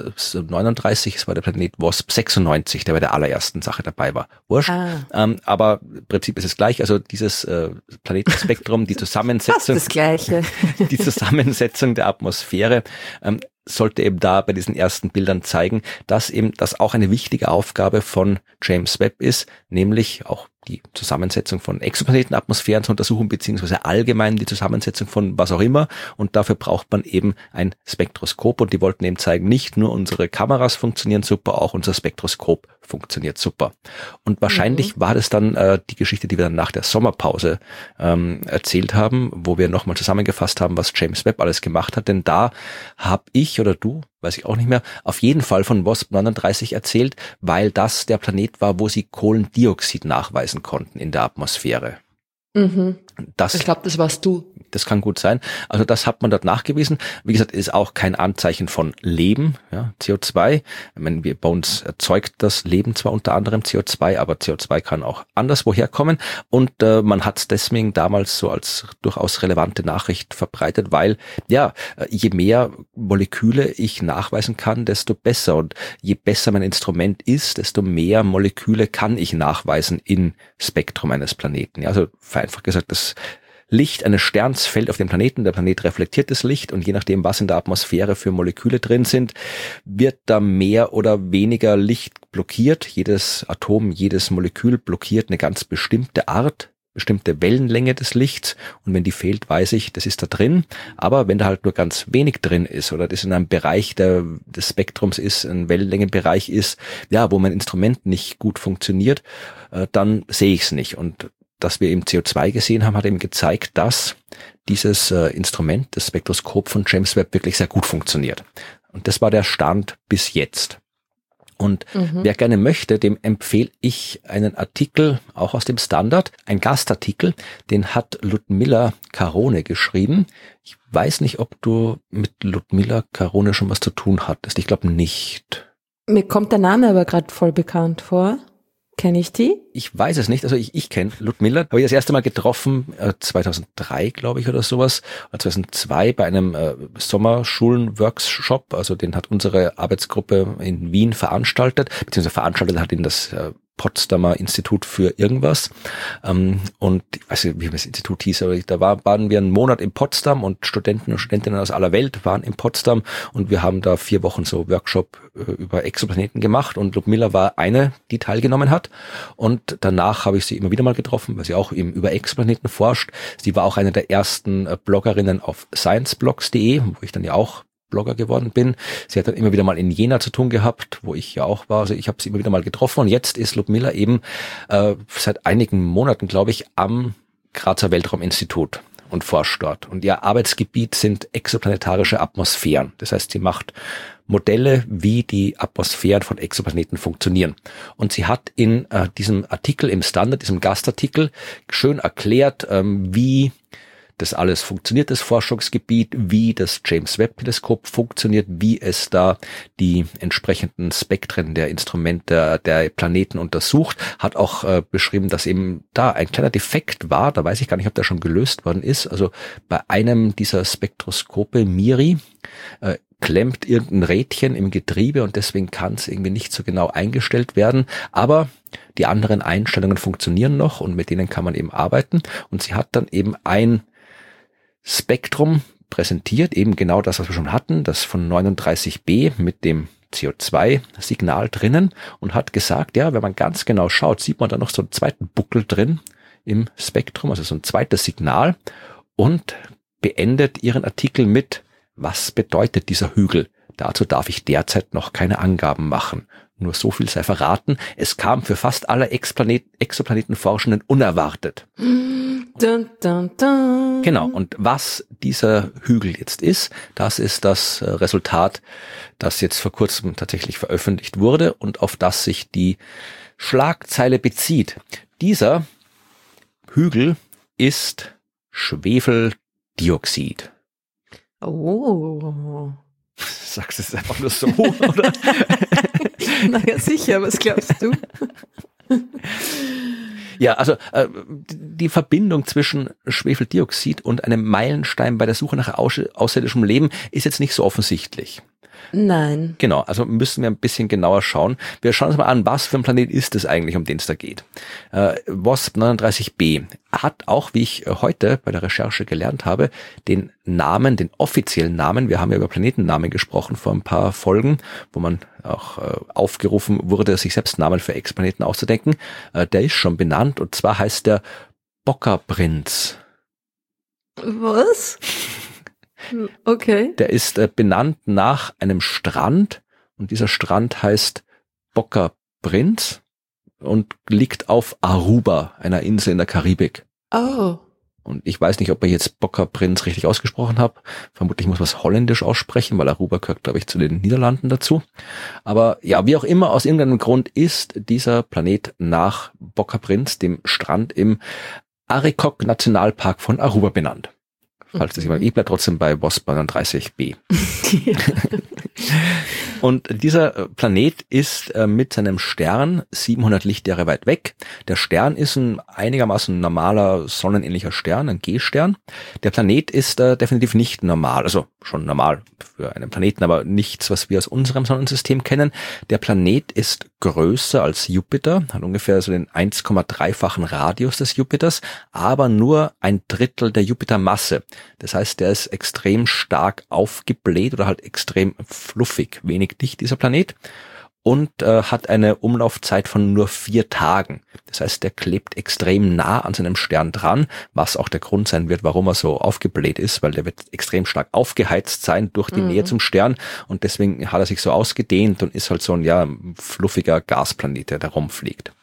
39, es war der Planet WASP 96, der bei der allerersten Sache dabei war. Wurscht. Aber im Prinzip ist es gleich. Also dieses Planetenspektrum, die Zusammensetzung, fast das Gleiche. Die Zusammensetzung der Atmosphäre sollte eben da bei diesen ersten Bildern zeigen, dass eben das auch eine wichtige Aufgabe von James Webb ist, nämlich auch die Zusammensetzung von Exoplanetenatmosphären zu untersuchen, beziehungsweise allgemein die Zusammensetzung von was auch immer. Und dafür braucht man eben ein Spektroskop. Und die wollten eben zeigen, nicht nur unsere Kameras funktionieren super, auch unser Spektroskop funktioniert super. Und wahrscheinlich war das dann die Geschichte, die wir dann nach der Sommerpause erzählt haben, wo wir nochmal zusammengefasst haben, was James Webb alles gemacht hat. Denn da habe ich oder du, weiß ich auch nicht mehr, auf jeden Fall von WASP 39 erzählt, weil das der Planet war, wo sie Kohlendioxid nachweisen konnten in der Atmosphäre. Ich glaube, das warst du. Das kann gut sein. Also das hat man dort nachgewiesen. Wie gesagt, ist auch kein Anzeichen von Leben, ja, CO2. Ich meine, bei uns erzeugt das Leben zwar unter anderem CO2, aber CO2 kann auch anderswo herkommen. Und man hat es deswegen damals so als durchaus relevante Nachricht verbreitet, weil ja, je mehr Moleküle ich nachweisen kann, desto besser. Und je besser mein Instrument ist, desto mehr Moleküle kann ich nachweisen im Spektrum eines Planeten. Ja, also vereinfacht gesagt, das Licht eines Sterns fällt auf den Planeten, der Planet reflektiert das Licht und je nachdem, was in der Atmosphäre für Moleküle drin sind, wird da mehr oder weniger Licht blockiert. Jedes Atom, jedes Molekül blockiert eine ganz bestimmte Art, bestimmte Wellenlänge des Lichts und wenn die fehlt, weiß ich, das ist da drin. Aber wenn da halt nur ganz wenig drin ist oder das in einem Bereich des Spektrums ist, ein Wellenlängenbereich ist, ja, wo mein Instrument nicht gut funktioniert, dann sehe ich es nicht. Und dass wir eben CO2 gesehen haben, hat eben gezeigt, dass dieses Instrument, das Spektroskop von James Webb wirklich sehr gut funktioniert. Und das war der Stand bis jetzt. Und wer gerne möchte, dem empfehle ich einen Artikel, auch aus dem Standard, ein Gastartikel, den hat Ludmilla Carone geschrieben. Ich weiß nicht, ob du mit Ludmilla Carone schon was zu tun hattest. Ich glaube nicht. Mir kommt der Name aber gerade voll bekannt vor. Kenne ich die? Ich weiß es nicht. Also ich kenne Ludmilla. Habe ich das erste Mal getroffen, 2003, glaube ich, oder sowas. Oder 2002 bei einem Sommerschulen-Workshop. Also den hat unsere Arbeitsgruppe in Wien veranstaltet. Beziehungsweise veranstaltet hat ihn das Potsdamer Institut für irgendwas. Und ich weiß nicht, wie das Institut hieß, aber da waren wir einen Monat in Potsdam und Studenten und Studentinnen aus aller Welt waren in Potsdam und wir haben da 4 Wochen so Workshop über Exoplaneten gemacht und Ludmilla war eine, die teilgenommen hat und danach habe ich sie immer wieder mal getroffen, weil sie auch eben über Exoplaneten forscht. Sie war auch eine der ersten Bloggerinnen auf scienceblogs.de, wo ich dann ja auch Blogger geworden bin. Sie hat dann immer wieder mal in Jena zu tun gehabt, wo ich ja auch war. Also ich habe sie immer wieder mal getroffen und jetzt ist Ludmilla eben seit einigen Monaten, glaube ich, am Grazer Weltrauminstitut und forscht dort. Und ihr Arbeitsgebiet sind exoplanetarische Atmosphären. Das heißt, sie macht Modelle, wie die Atmosphären von Exoplaneten funktionieren. Und sie hat in diesem Artikel im Standard, diesem Gastartikel, schön erklärt, wie das alles funktioniert, das Forschungsgebiet, wie das James-Webb-Teleskop funktioniert, wie es da die entsprechenden Spektren der Instrumente der Planeten untersucht, hat auch beschrieben, dass eben da ein kleiner Defekt war, da weiß ich gar nicht, ob der schon gelöst worden ist, also bei einem dieser Spektroskope, MIRI, klemmt irgendein Rädchen im Getriebe und deswegen kann es irgendwie nicht so genau eingestellt werden, aber die anderen Einstellungen funktionieren noch und mit denen kann man eben arbeiten und sie hat dann eben ein Spektrum präsentiert, eben genau das, was wir schon hatten, das von 39b mit dem CO2-Signal drinnen und hat gesagt, ja, wenn man ganz genau schaut, sieht man da noch so einen zweiten Buckel drin im Spektrum, also so ein zweites Signal und beendet ihren Artikel mit, was bedeutet dieser Hügel? Dazu darf ich derzeit noch keine Angaben machen. Nur so viel sei verraten, es kam für fast alle Exoplanetenforschenden unerwartet. Dun, dun, dun. Genau, und was dieser Hügel jetzt ist, das ist das Resultat, das jetzt vor kurzem tatsächlich veröffentlicht wurde und auf das sich die Schlagzeile bezieht. Dieser Hügel ist Schwefeldioxid. Oh. Sagst du es einfach nur so, oder? Naja, sicher, was glaubst du? Ja, also die Verbindung zwischen Schwefeldioxid und einem Meilenstein bei der Suche nach außerirdischem Leben ist jetzt nicht so offensichtlich. Nein. Genau, also müssen wir ein bisschen genauer schauen. Wir schauen uns mal an, was für ein Planet ist es eigentlich, um den es da geht. WASP 39b hat auch, wie ich heute bei der Recherche gelernt habe, den Namen, den offiziellen Namen, wir haben ja über Planetennamen gesprochen vor ein paar Folgen, wo man auch aufgerufen wurde, sich selbst Namen für Exoplaneten auszudenken. Der ist schon benannt und zwar heißt der Boca-Prinz. Was? Okay. Der ist benannt nach einem Strand und dieser Strand heißt Boca-Prinz und liegt auf Aruba, einer Insel in der Karibik. Oh. Und ich weiß nicht, ob ich jetzt Boca-Prinz richtig ausgesprochen habe. Vermutlich muss man es holländisch aussprechen, weil Aruba gehört, glaube ich, zu den Niederlanden dazu. Aber ja, wie auch immer, aus irgendeinem Grund ist dieser Planet nach Boca-Prinz, dem Strand im Arikok-Nationalpark von Aruba benannt. Falls das jemand, ich bleibe trotzdem bei WASP 39b. Und dieser Planet ist mit seinem Stern 700 Lichtjahre weit weg. Der Stern ist ein einigermaßen normaler, sonnenähnlicher Stern, ein G-Stern. Der Planet ist definitiv nicht normal, also schon normal für einen Planeten, aber nichts, was wir aus unserem Sonnensystem kennen. Der Planet ist größer als Jupiter, hat ungefähr so den 1,3-fachen Radius des Jupiters, aber nur ein Drittel der Jupitermasse. Das heißt, der ist extrem stark aufgebläht oder halt extrem fluffig, wenig dicht dieser Planet und hat eine Umlaufzeit von nur 4 Tagen. Das heißt, der klebt extrem nah an seinem Stern dran, was auch der Grund sein wird, warum er so aufgebläht ist, weil der wird extrem stark aufgeheizt sein durch die Nähe zum Stern und deswegen hat er sich so ausgedehnt und ist halt so ein fluffiger Gasplanet, der da rumfliegt.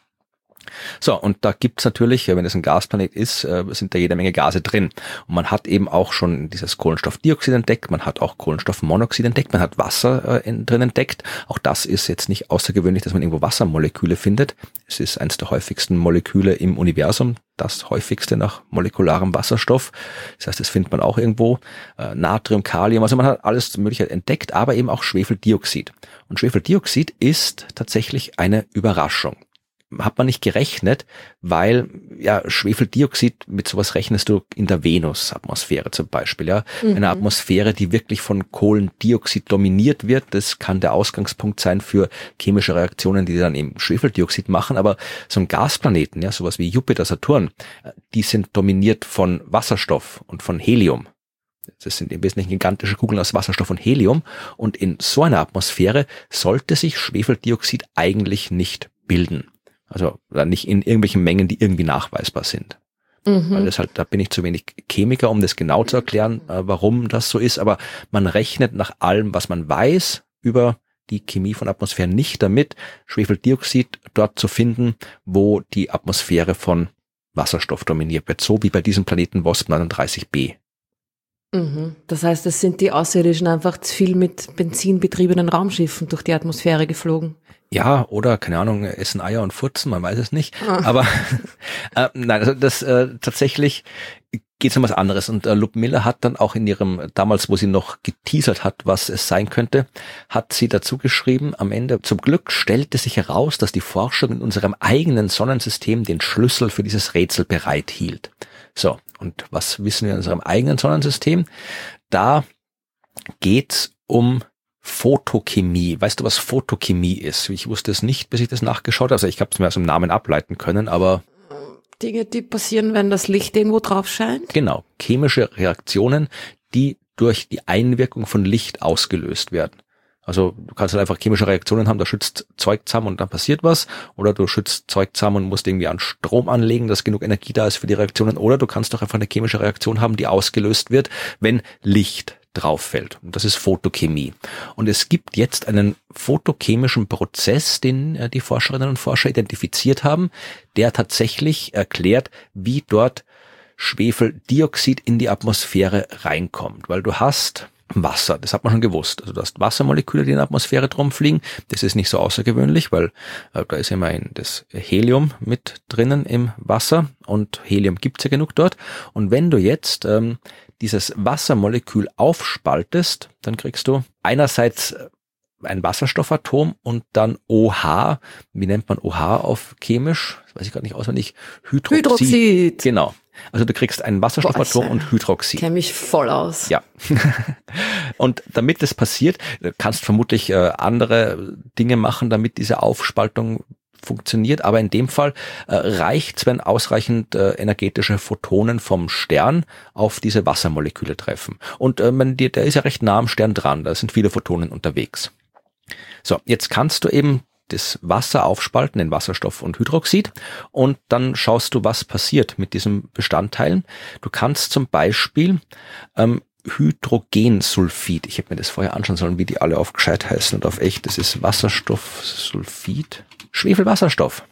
So, und da gibt's natürlich, wenn es ein Gasplanet ist, sind da jede Menge Gase drin. Und man hat eben auch schon dieses Kohlenstoffdioxid entdeckt, man hat auch Kohlenstoffmonoxid entdeckt, man hat Wasser drin entdeckt. Auch das ist jetzt nicht außergewöhnlich, dass man irgendwo Wassermoleküle findet. Es ist eines der häufigsten Moleküle im Universum, das häufigste nach molekularem Wasserstoff. Das heißt, das findet man auch irgendwo. Natrium, Kalium, also man hat alles Mögliche entdeckt, aber eben auch Schwefeldioxid. Und Schwefeldioxid ist tatsächlich eine Überraschung. Hat man nicht gerechnet, weil ja Schwefeldioxid, mit sowas rechnest du in der Venus-Atmosphäre zum Beispiel, ja. Eine Atmosphäre, die wirklich von Kohlendioxid dominiert wird. Das kann der Ausgangspunkt sein für chemische Reaktionen, die dann eben Schwefeldioxid machen. Aber so ein Gasplaneten, ja, sowas wie Jupiter, Saturn, die sind dominiert von Wasserstoff und von Helium. Das sind im Wesentlichen gigantische Kugeln aus Wasserstoff und Helium. Und in so einer Atmosphäre sollte sich Schwefeldioxid eigentlich nicht bilden. Also nicht in irgendwelchen Mengen, die irgendwie nachweisbar sind. Weil das halt, da bin ich zu wenig Chemiker, um das genau zu erklären, warum das so ist. Aber man rechnet nach allem, was man weiß über die Chemie von Atmosphären, nicht damit, Schwefeldioxid dort zu finden, wo die Atmosphäre von Wasserstoff dominiert wird. So wie bei diesem Planeten WASP 39b. Das heißt, es sind die Außerirdischen einfach zu viel mit benzinbetriebenen Raumschiffen durch die Atmosphäre geflogen. Ja, oder, keine Ahnung, essen Eier und furzen, man weiß es nicht. Aber nein, also das tatsächlich geht es um was anderes. Und Lup Miller hat dann auch in ihrem, damals, wo sie noch geteasert hat, was es sein könnte, hat sie dazu geschrieben, am Ende, zum Glück stellte sich heraus, dass die Forschung in unserem eigenen Sonnensystem den Schlüssel für dieses Rätsel bereithielt. So, und was wissen wir in unserem eigenen Sonnensystem? Da geht's um Photochemie. Weißt du, was Photochemie ist? Ich wusste es nicht, bis ich das nachgeschaut habe. Also ich habe es mir aus dem Namen ableiten können, aber Dinge, die passieren, wenn das Licht irgendwo drauf scheint? Genau, chemische Reaktionen, die durch die Einwirkung von Licht ausgelöst werden. Also du kannst halt einfach chemische Reaktionen haben, da schützt Zeug zusammen und dann passiert was. Oder du schützt Zeug zusammen und musst irgendwie an Strom anlegen, dass genug Energie da ist für die Reaktionen. Oder du kannst doch einfach eine chemische Reaktion haben, die ausgelöst wird, wenn Licht drauf fällt. Und das ist Photochemie. Und es gibt jetzt einen photochemischen Prozess, den die Forscherinnen und Forscher identifiziert haben, der tatsächlich erklärt, wie dort Schwefeldioxid in die Atmosphäre reinkommt. Weil du hast Wasser, das hat man schon gewusst. Also du hast Wassermoleküle, die in der Atmosphäre drum fliegen. Das ist nicht so außergewöhnlich, weil da ist immerhin das Helium mit drinnen im Wasser und Helium gibt's ja genug dort. Und wenn du jetzt dieses Wassermolekül aufspaltest, dann kriegst du einerseits ein Wasserstoffatom und dann OH. Wie nennt man OH auf chemisch? Das weiß ich gerade nicht auswendig. Hydroxid. Genau. Also du kriegst ein Wasserstoffatom und Hydroxid. Kenne mich voll aus. Ja. Und damit das passiert, kannst vermutlich andere Dinge machen, damit diese Aufspaltung funktioniert, aber in dem Fall reicht's, wenn ausreichend energetische Photonen vom Stern auf diese Wassermoleküle treffen. Und der ist ja recht nah am Stern dran, da sind viele Photonen unterwegs. So, jetzt kannst du eben das Wasser aufspalten in Wasserstoff und Hydroxid und dann schaust du, was passiert mit diesen Bestandteilen. Du kannst zum Beispiel Hydrogensulfid, ich hätte mir das vorher anschauen sollen, wie die alle auf gescheit heißen und auf echt, das ist Wasserstoffsulfid, Schwefelwasserstoff.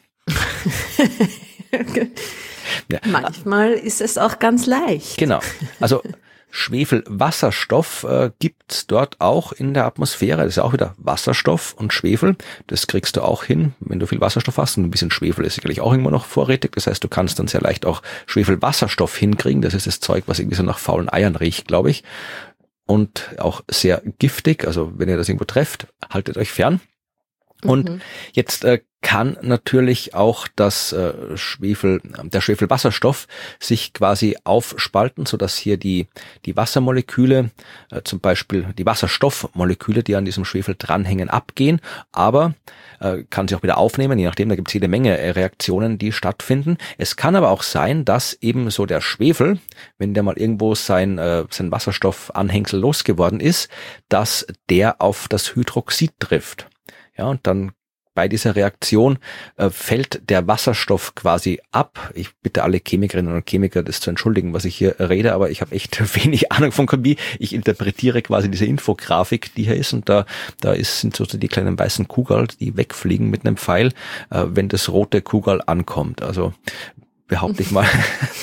Ja. Manchmal ist es auch ganz leicht. Genau, also Schwefelwasserstoff gibt's dort auch in der Atmosphäre. Das ist ja auch wieder Wasserstoff und Schwefel. Das kriegst du auch hin, wenn du viel Wasserstoff hast. Und ein bisschen Schwefel ist sicherlich auch immer noch vorrätig. Das heißt, du kannst dann sehr leicht auch Schwefelwasserstoff hinkriegen. Das ist das Zeug, was irgendwie so nach faulen Eiern riecht, glaube ich. Und auch sehr giftig. Also wenn ihr das irgendwo trefft, haltet euch fern. Und jetzt kann natürlich auch der Schwefelwasserstoff sich quasi aufspalten, so dass hier die Wassermoleküle, zum Beispiel die Wasserstoffmoleküle, die an diesem Schwefel dranhängen, abgehen, aber kann sich auch wieder aufnehmen, je nachdem, da gibt es jede Menge Reaktionen, die stattfinden. Es kann aber auch sein, dass eben so der Schwefel, wenn der mal irgendwo sein Wasserstoffanhängsel losgeworden ist, dass der auf das Hydroxid trifft. Ja, und dann bei dieser Reaktion fällt der Wasserstoff quasi ab. Ich bitte alle Chemikerinnen und Chemiker, das zu entschuldigen, was ich hier rede, aber ich habe echt wenig Ahnung von Chemie. Ich interpretiere quasi diese Infografik, die hier ist, und da sind so die kleinen weißen Kugeln, die wegfliegen mit einem Pfeil, wenn das rote Kugel ankommt. Also behaupte ich mal.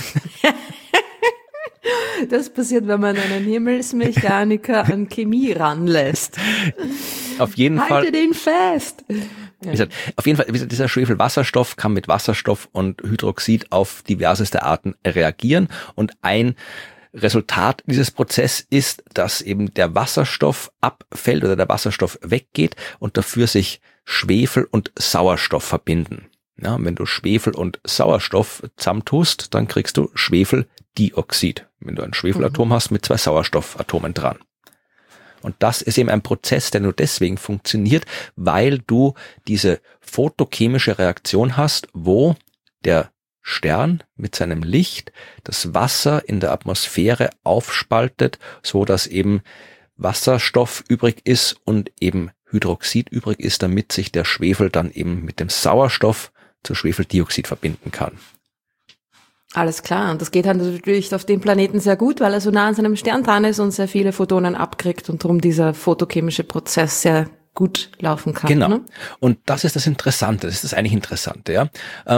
Das passiert, wenn man einen Himmelsmechaniker an Chemie ranlässt. Auf jeden Fall. Halte den fest. Wie gesagt, auf jeden Fall, dieser Schwefelwasserstoff kann mit Wasserstoff und Hydroxid auf diverseste Arten reagieren, und ein Resultat dieses Prozesses ist, dass eben der Wasserstoff abfällt oder der Wasserstoff weggeht und dafür sich Schwefel und Sauerstoff verbinden. Ja, wenn du Schwefel und Sauerstoff zusammentust, dann kriegst du Schwefeldioxid, wenn du ein Schwefelatom hast mit 2 Sauerstoffatomen dran. Und das ist eben ein Prozess, der nur deswegen funktioniert, weil du diese photochemische Reaktion hast, wo der Stern mit seinem Licht das Wasser in der Atmosphäre aufspaltet, so dass eben Wasserstoff übrig ist und eben Hydroxid übrig ist, damit sich der Schwefel dann eben mit dem Sauerstoff zu Schwefeldioxid verbinden kann. Alles klar. Und das geht halt natürlich auf dem Planeten sehr gut, weil er so nah an seinem Stern dran ist und sehr viele Photonen abkriegt und darum dieser photochemische Prozess sehr gut laufen kann. Genau. Ne? Und das ist das Interessante. Das ist das eigentlich Interessante, ja.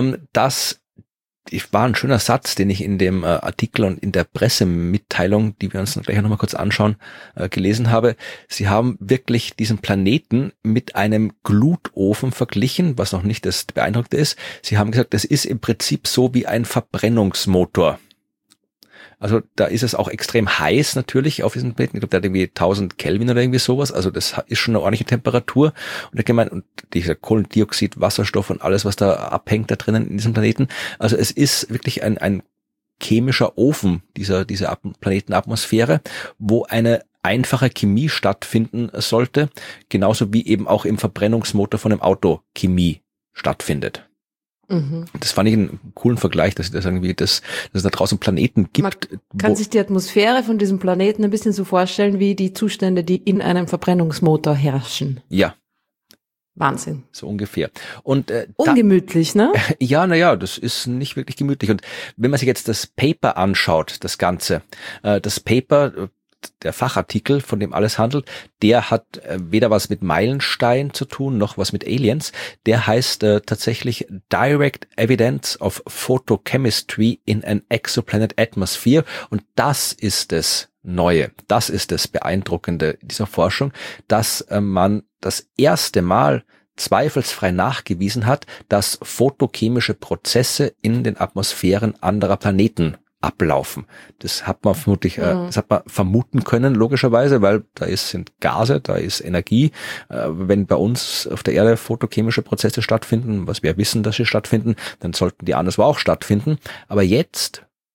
War ein schöner Satz, den ich in dem Artikel und in der Pressemitteilung, die wir uns gleich nochmal kurz anschauen, gelesen habe. Sie haben wirklich diesen Planeten mit einem Glutofen verglichen, was noch nicht das Beeindruckende ist. Sie haben gesagt, das ist im Prinzip so wie ein Verbrennungsmotor. Also da ist es auch extrem heiß natürlich auf diesem Planeten. Ich glaube, der hat irgendwie 1000 Kelvin oder irgendwie sowas. Also das ist schon eine ordentliche Temperatur. Und dieser Kohlendioxid, Wasserstoff und alles, was da abhängt da drinnen in diesem Planeten. Also es ist wirklich ein chemischer Ofen dieser Planetenatmosphäre, wo eine einfache Chemie stattfinden sollte. Genauso wie eben auch im Verbrennungsmotor von einem Auto Chemie stattfindet. Das fand ich einen coolen Vergleich, dass es da draußen Planeten gibt. Man kann sich die Atmosphäre von diesem Planeten ein bisschen so vorstellen, wie die Zustände, die in einem Verbrennungsmotor herrschen. Ja. Wahnsinn. So ungefähr. Und ungemütlich, ne? Ja, das ist nicht wirklich gemütlich. Und wenn man sich jetzt das Paper anschaut, das Ganze, das Paper, der Fachartikel, von dem alles handelt, der hat weder was mit Meilenstein zu tun, noch was mit Aliens. Der heißt tatsächlich Direct Evidence of Photochemistry in an Exoplanet Atmosphere. Und das ist das Neue, das ist das Beeindruckende dieser Forschung, dass man das erste Mal zweifelsfrei nachgewiesen hat, dass photochemische Prozesse in den Atmosphären anderer Planeten ablaufen. Das hat man vermuten können, logischerweise, weil sind Gase, da ist Energie. Wenn bei uns auf der Erde photochemische Prozesse stattfinden, was wir wissen, dass sie stattfinden, dann sollten die anderswo auch stattfinden. Aber jetzt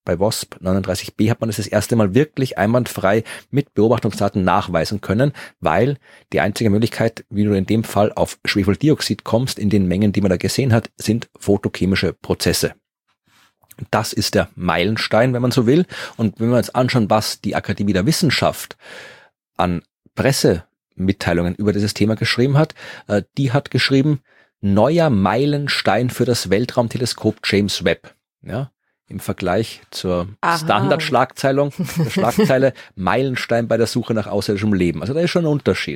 bei WASP 39b hat man das erste Mal wirklich einwandfrei mit Beobachtungsdaten nachweisen können, weil die einzige Möglichkeit, wie du in dem Fall auf Schwefeldioxid kommst, in den Mengen, die man da gesehen hat, sind photochemische Prozesse. Das ist der Meilenstein, wenn man so will. Und wenn wir uns anschauen, was die Akademie der Wissenschaft an Pressemitteilungen über dieses Thema geschrieben hat, die hat geschrieben, neuer Meilenstein für das Weltraumteleskop James Webb. Ja, im Vergleich zur Standardschlagzeile Meilenstein bei der Suche nach außerirdischem Leben. Also da ist schon ein Unterschied.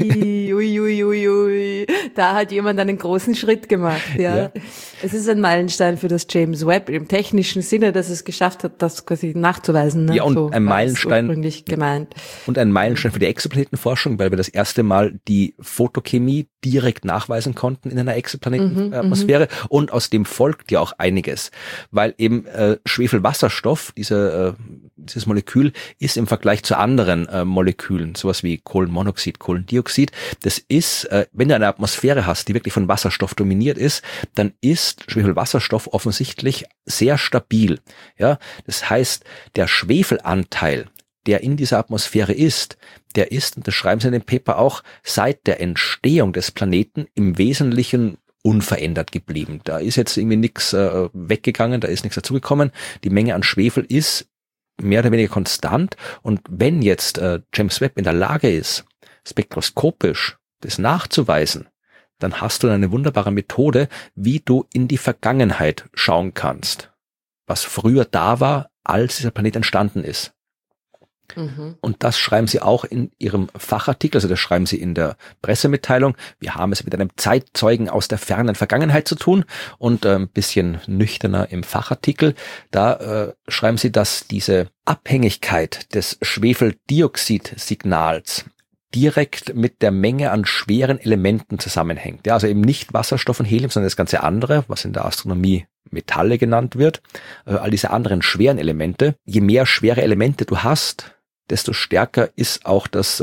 Ui. Da hat jemand einen großen Schritt gemacht. Ja. Es ist ein Meilenstein für das James Webb im technischen Sinne, dass es geschafft hat, das quasi nachzuweisen. Ne? Ja, und so ein Meilenstein ursprünglich gemeint. Und ein Meilenstein für die Exoplanetenforschung, weil wir das erste Mal die Photochemie direkt nachweisen konnten in einer Exoplanetenatmosphäre. Und aus dem folgt ja auch einiges, weil eben Schwefelwasserstoff, dieses Molekül, ist im Vergleich zu anderen Molekülen, sowas wie Kohlenmonoxid, Kohlendioxid, das ist, wenn du eine Atmosphäre hast, die wirklich von Wasserstoff dominiert ist, dann ist Schwefelwasserstoff offensichtlich sehr stabil. Ja, das heißt, der Schwefelanteil, der in dieser Atmosphäre ist, der ist, und das schreiben sie in dem Paper auch, seit der Entstehung des Planeten im Wesentlichen unverändert geblieben. Da ist jetzt irgendwie nichts weggegangen, da ist nichts dazugekommen. Die Menge an Schwefel ist mehr oder weniger konstant. Und wenn jetzt James Webb in der Lage ist, spektroskopisch das nachzuweisen, dann hast du eine wunderbare Methode, wie du in die Vergangenheit schauen kannst, was früher da war, als dieser Planet entstanden ist. Und das schreiben sie auch in ihrem Fachartikel, also das schreiben sie in der Pressemitteilung. Wir haben es mit einem Zeitzeugen aus der fernen Vergangenheit zu tun, und ein bisschen nüchterner im Fachartikel. Da schreiben sie, dass diese Abhängigkeit des Schwefeldioxidsignals direkt mit der Menge an schweren Elementen zusammenhängt. Ja, also eben nicht Wasserstoff und Helium, sondern das ganze andere, was in der Astronomie Metalle genannt wird. All diese anderen schweren Elemente. Je mehr schwere Elemente du hast, desto stärker ist auch das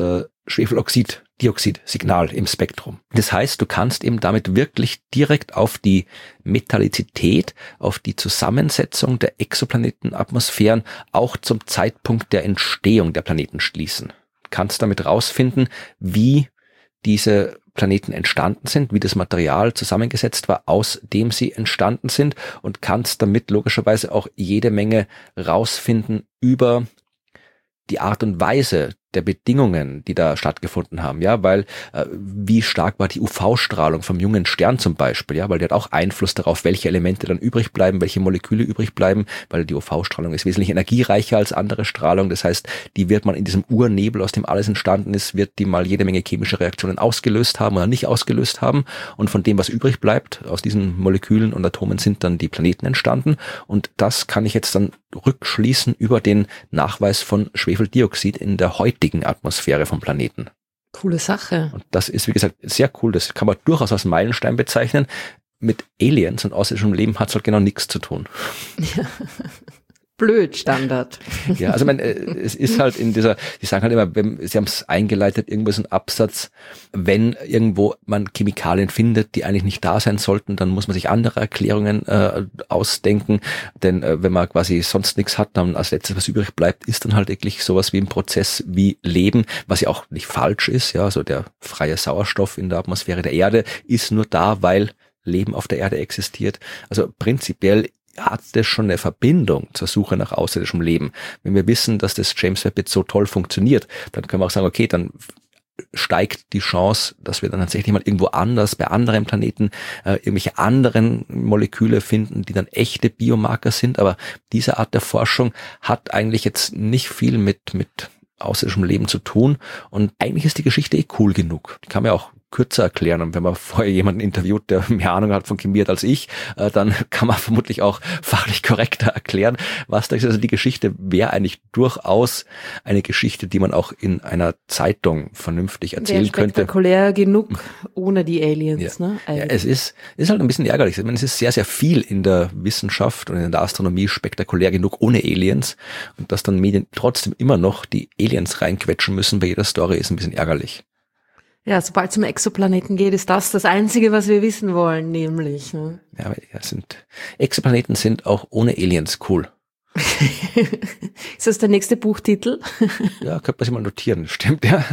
Schwefeloxid-Dioxid-Signal im Spektrum. Das heißt, du kannst eben damit wirklich direkt auf die Metallizität, auf die Zusammensetzung der Exoplanetenatmosphären auch zum Zeitpunkt der Entstehung der Planeten schließen. Du kannst damit rausfinden, wie diese Planeten entstanden sind, wie das Material zusammengesetzt war, aus dem sie entstanden sind, und kannst damit logischerweise auch jede Menge rausfinden über die Art und Weise der Bedingungen, die da stattgefunden haben, ja, weil wie stark war die UV-Strahlung vom jungen Stern zum Beispiel, ja, weil die hat auch Einfluss darauf, welche Elemente dann übrig bleiben, welche Moleküle übrig bleiben, weil die UV-Strahlung ist wesentlich energiereicher als andere Strahlung, das heißt, die wird man in diesem Urnebel, aus dem alles entstanden ist, wird die mal jede Menge chemische Reaktionen ausgelöst haben oder nicht ausgelöst haben, und von dem, was übrig bleibt, aus diesen Molekülen und Atomen sind dann die Planeten entstanden, und das kann ich jetzt dann rückschließen über den Nachweis von Schwefeldioxid in der heutigen Atmosphäre vom Planeten. Coole Sache. Und das ist, wie gesagt, sehr cool. Das kann man durchaus als Meilenstein bezeichnen. Mit Aliens und außerirdischen Leben hat es halt genau nichts zu tun. Ja. Blöd, Standard. Ja, also es ist halt in dieser, die sagen halt immer, sie haben es eingeleitet, irgendwo ist ein Absatz, wenn irgendwo man Chemikalien findet, die eigentlich nicht da sein sollten, dann muss man sich andere Erklärungen ausdenken, denn wenn man quasi sonst nichts hat, dann als letztes, was übrig bleibt, ist dann halt wirklich sowas wie ein Prozess wie Leben, was ja auch nicht falsch ist, ja, also der freie Sauerstoff in der Atmosphäre der Erde ist nur da, weil Leben auf der Erde existiert. Also prinzipiell hat das schon eine Verbindung zur Suche nach außerirdischem Leben. Wenn wir wissen, dass das James Webb jetzt so toll funktioniert, dann können wir auch sagen, okay, dann steigt die Chance, dass wir dann tatsächlich mal irgendwo anders, bei anderen Planeten, irgendwelche anderen Moleküle finden, die dann echte Biomarker sind. Aber diese Art der Forschung hat eigentlich jetzt nicht viel mit außerirdischem Leben zu tun. Und eigentlich ist die Geschichte cool genug. Die kann man ja auch kürzer erklären. Und wenn man vorher jemanden interviewt, der mehr Ahnung hat von Chemie als ich, dann kann man vermutlich auch fachlich korrekter erklären, was da ist. Also die Geschichte wäre eigentlich durchaus eine Geschichte, die man auch in einer Zeitung vernünftig erzählen könnte. Spektakulär genug ohne die Aliens, ja. Ne? Ja, es ist halt ein bisschen ärgerlich. Ich meine, es ist sehr, sehr viel in der Wissenschaft und in der Astronomie spektakulär genug ohne Aliens. Und dass dann Medien trotzdem immer noch die Aliens reinquetschen müssen bei jeder Story, ist ein bisschen ärgerlich. Ja, sobald es um Exoplaneten geht, ist das Einzige, was wir wissen wollen, nämlich. Ne? Ja, Exoplaneten sind auch ohne Aliens cool. Ist das der nächste Buchtitel? Ja, könnte man sich mal notieren, stimmt, ja.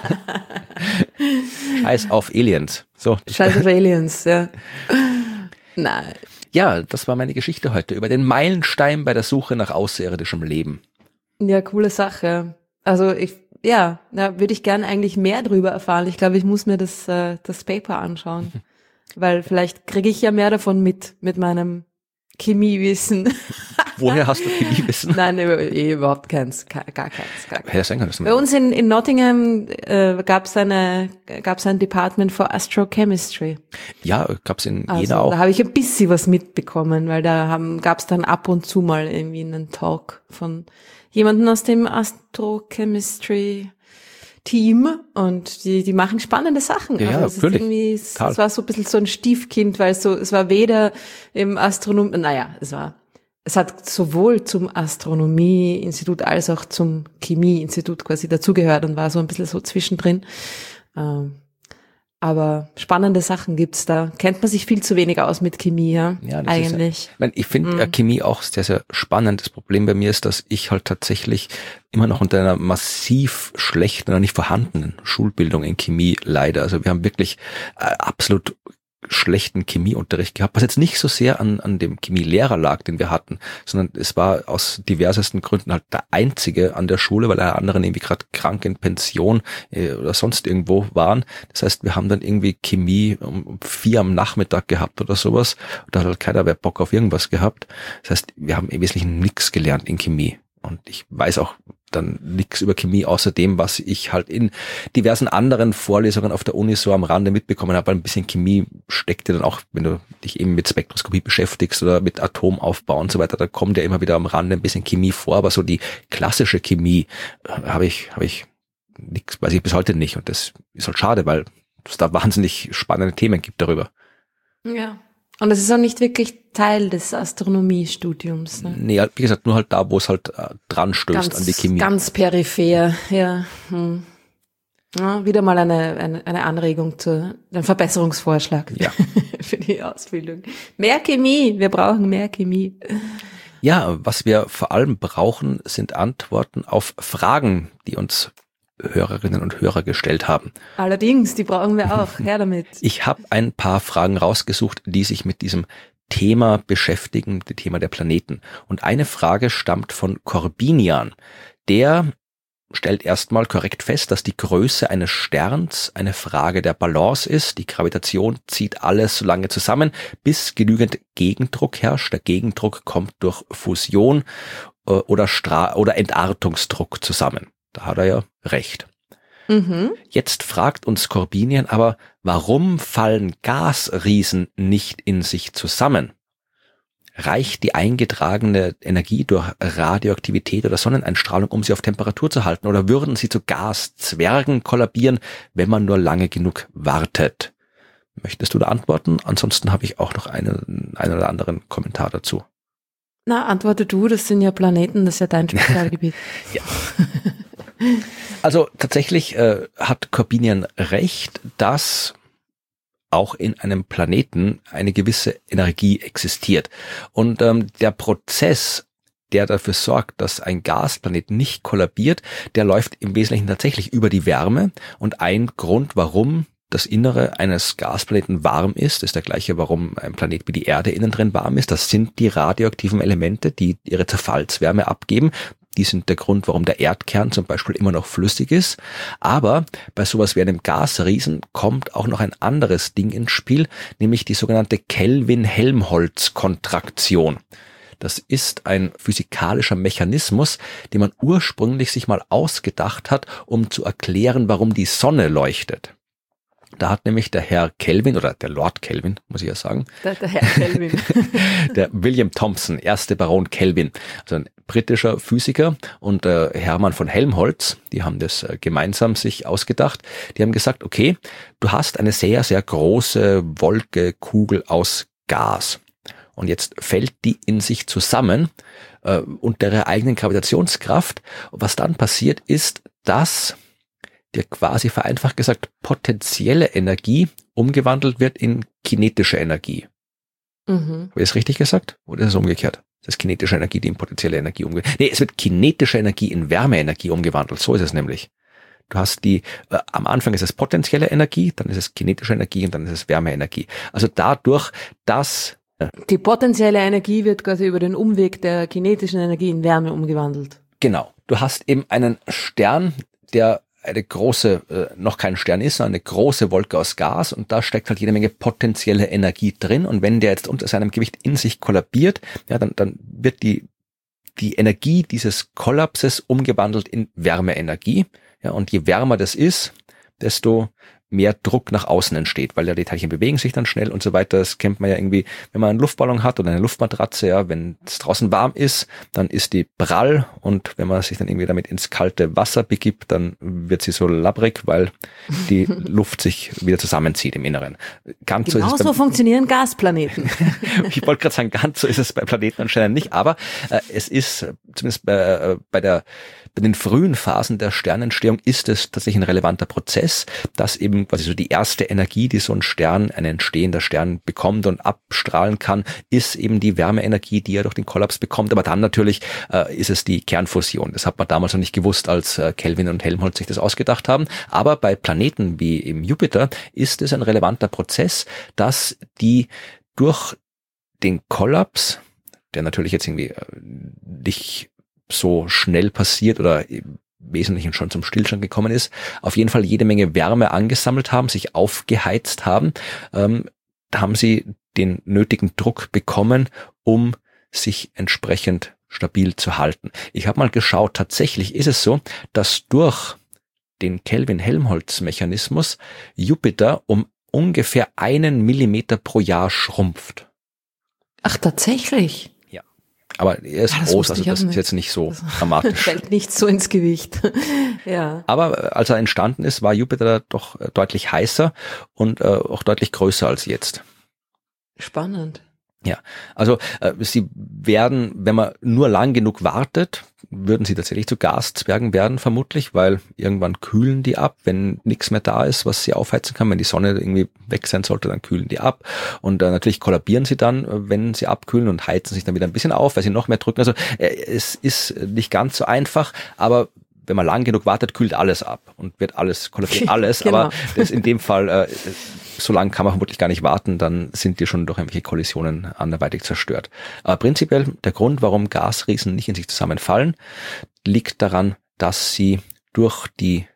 Scheiß auf Aliens. So. Scheiß auf Aliens, ja. Nein. Ja, das war meine Geschichte heute über den Meilenstein bei der Suche nach außerirdischem Leben. Ja, coole Sache. Also da würde ich gerne eigentlich mehr drüber erfahren. Ich glaube, ich muss mir das Paper anschauen, weil vielleicht kriege ich ja mehr davon mit meinem Chemiewissen. Woher hast du Chemiewissen? Nein, überhaupt keins, gar keins. Hätte sein können, Bei uns in Nottingham gab es ein Department for Astrochemistry. Ja, gab's in Also, Jena auch. da habe ich ein bisschen was mitbekommen, weil da gab's dann ab und zu mal irgendwie einen Talk von jemanden aus dem Astrochemistry Team und die machen spannende Sachen. Ja, also natürlich. Es war so ein bisschen so ein Stiefkind, weil es war weder im es hat sowohl zum Astronomieinstitut als auch zum Chemieinstitut quasi dazugehört und war so ein bisschen so zwischendrin. Aber spannende Sachen gibt's da. Kennt man sich viel zu wenig aus mit Chemie, ja eigentlich. Ich finde Chemie auch sehr, sehr spannend. Das Problem bei mir ist, dass ich halt tatsächlich immer noch unter einer massiv schlechten oder nicht vorhandenen Schulbildung in Chemie leide. Also wir haben wirklich absolut schlechten Chemieunterricht gehabt, was jetzt nicht so sehr an dem Chemielehrer lag, den wir hatten, sondern es war aus diversesten Gründen halt der einzige an der Schule, weil alle anderen irgendwie gerade krank in Pension oder sonst irgendwo waren. Das heißt, wir haben dann irgendwie Chemie um 4 am Nachmittag gehabt oder sowas. Da hat halt keiner mehr Bock auf irgendwas gehabt. Das heißt, wir haben im Wesentlichen nichts gelernt in Chemie. Und ich weiß auch dann nichts über Chemie, außer dem, was ich halt in diversen anderen Vorlesungen auf der Uni so am Rande mitbekommen habe. Ein bisschen Chemie steckte dann auch, wenn du dich eben mit Spektroskopie beschäftigst oder mit Atomaufbau und so weiter, da kommt ja immer wieder am Rande ein bisschen Chemie vor, aber so die klassische Chemie habe ich nichts, weiß ich bis heute nicht. Und das ist halt schade, weil es da wahnsinnig spannende Themen gibt darüber. Ja. Und das ist auch nicht wirklich Teil des Astronomiestudiums. Ne? Nee, wie gesagt, nur halt da, wo es halt dran stößt an die Chemie. Ganz peripher, ja. Ja, wieder mal eine Anregung ein Verbesserungsvorschlag für die Ausbildung. Mehr Chemie, wir brauchen mehr Chemie. Ja, was wir vor allem brauchen, sind Antworten auf Fragen, die uns Hörerinnen und Hörer gestellt haben. Allerdings, die brauchen wir auch. Her damit. Ich habe ein paar Fragen rausgesucht, die sich mit diesem Thema beschäftigen, dem Thema der Planeten. Und eine Frage stammt von Corbinian. Der stellt erstmal korrekt fest, dass die Größe eines Sterns eine Frage der Balance ist. Die Gravitation zieht alles so lange zusammen, bis genügend Gegendruck herrscht. Der Gegendruck kommt durch Fusion oder Entartungsdruck zusammen. Da hat er ja recht. Mhm. Jetzt fragt uns Corbinian aber, warum fallen Gasriesen nicht in sich zusammen? Reicht die eingetragene Energie durch Radioaktivität oder Sonneneinstrahlung, um sie auf Temperatur zu halten? Oder würden sie zu Gaszwergen kollabieren, wenn man nur lange genug wartet? Möchtest du da antworten? Ansonsten habe ich auch noch einen oder anderen Kommentar dazu. Na, antworte du, das sind ja Planeten, das ist ja dein Spezialgebiet. Ja. Also tatsächlich hat Corbinian recht, dass auch in einem Planeten eine gewisse Energie existiert. Und der Prozess, der dafür sorgt, dass ein Gasplanet nicht kollabiert, der läuft im Wesentlichen tatsächlich über die Wärme. Und ein Grund, warum das Innere eines Gasplaneten warm ist der gleiche, warum ein Planet wie die Erde innen drin warm ist. Das sind die radioaktiven Elemente, die ihre Zerfallswärme abgeben. Die sind der Grund, warum der Erdkern zum Beispiel immer noch flüssig ist. Aber bei sowas wie einem Gasriesen kommt auch noch ein anderes Ding ins Spiel, nämlich die sogenannte Kelvin-Helmholtz-Kontraktion. Das ist ein physikalischer Mechanismus, den man ursprünglich sich mal ausgedacht hat, um zu erklären, warum die Sonne leuchtet. Da hat nämlich der Herr Kelvin, oder der Lord Kelvin, muss ich ja sagen. Der Herr Kelvin. Der William Thomson, erste Baron Kelvin, also ein britischer Physiker, und Hermann von Helmholtz, die haben das gemeinsam sich ausgedacht. Die haben gesagt, okay, du hast eine sehr, sehr große Wolke, Kugel aus Gas. Und jetzt fällt die in sich zusammen unter ihrer eigenen Gravitationskraft. Und was dann passiert ist, dass der quasi vereinfacht gesagt potenzielle Energie umgewandelt wird in kinetische Energie. Mhm. Habe ich das richtig gesagt? Oder ist es umgekehrt? Das ist kinetische Energie, die in potenzielle Energie umgewandelt. Nee, es wird kinetische Energie in Wärmeenergie umgewandelt. So ist es nämlich. Du hast am Anfang ist es potenzielle Energie, dann ist es kinetische Energie und dann ist es Wärmeenergie. Also dadurch, dass die potenzielle Energie wird quasi über den Umweg der kinetischen Energie in Wärme umgewandelt. Genau. Du hast eben einen Stern, der eine große, noch kein Stern ist, sondern eine große Wolke aus Gas und da steckt halt jede Menge potenzielle Energie drin und wenn der jetzt unter seinem Gewicht in sich kollabiert, ja, dann wird die Energie dieses Kollapses umgewandelt in Wärmeenergie, ja, und je wärmer das ist, desto mehr Druck nach außen entsteht, weil ja die Teilchen bewegen sich dann schnell und so weiter. Das kennt man ja irgendwie, wenn man einen Luftballon hat oder eine Luftmatratze, ja, wenn es draußen warm ist, dann ist die prall und wenn man sich dann irgendwie damit ins kalte Wasser begibt, dann wird sie so labbrig, weil die Luft sich wieder zusammenzieht im Inneren. Genau so funktionieren Gasplaneten. Ich wollte gerade sagen, ganz so ist es bei Planeten anscheinend nicht, aber es ist zumindest bei den frühen Phasen der Sternentstehung ist es tatsächlich ein relevanter Prozess, dass eben quasi so die erste Energie, die so ein Stern, ein entstehender Stern bekommt und abstrahlen kann, ist eben die Wärmeenergie, die er durch den Kollaps bekommt. Aber dann natürlich ist es die Kernfusion. Das hat man damals noch nicht gewusst, als Kelvin und Helmholtz sich das ausgedacht haben. Aber bei Planeten wie im Jupiter ist es ein relevanter Prozess, dass die durch den Kollaps, der natürlich jetzt irgendwie nicht so schnell passiert oder im Wesentlichen schon zum Stillstand gekommen ist, auf jeden Fall jede Menge Wärme angesammelt haben, sich aufgeheizt haben, da haben sie den nötigen Druck bekommen, um sich entsprechend stabil zu halten. Ich habe mal geschaut, tatsächlich ist es so, dass durch den Kelvin-Helmholtz-Mechanismus Jupiter um ungefähr 1 Millimeter pro Jahr schrumpft. Ach, tatsächlich? Aber er ist groß, also das ist jetzt nicht so dramatisch. Fällt nicht so ins Gewicht. Ja. Aber als er entstanden ist, war Jupiter doch deutlich heißer und auch deutlich größer als jetzt. Spannend. Ja, also sie werden, wenn man nur lang genug wartet, würden sie tatsächlich zu Gaszwergen werden vermutlich, weil irgendwann kühlen die ab, wenn nichts mehr da ist, was sie aufheizen kann. Wenn die Sonne irgendwie weg sein sollte, dann kühlen die ab und natürlich kollabieren sie dann, wenn sie abkühlen und heizen sich dann wieder ein bisschen auf, weil sie noch mehr drücken. Also es ist nicht ganz so einfach, aber wenn man lang genug wartet, kühlt alles ab und wird alles, kollabiert alles, genau. Aber das in dem Fall, so lange kann man vermutlich gar nicht warten, dann sind die schon durch irgendwelche Kollisionen anderweitig zerstört. Aber prinzipiell der Grund, warum Gasriesen nicht in sich zusammenfallen, liegt daran, dass sie durch die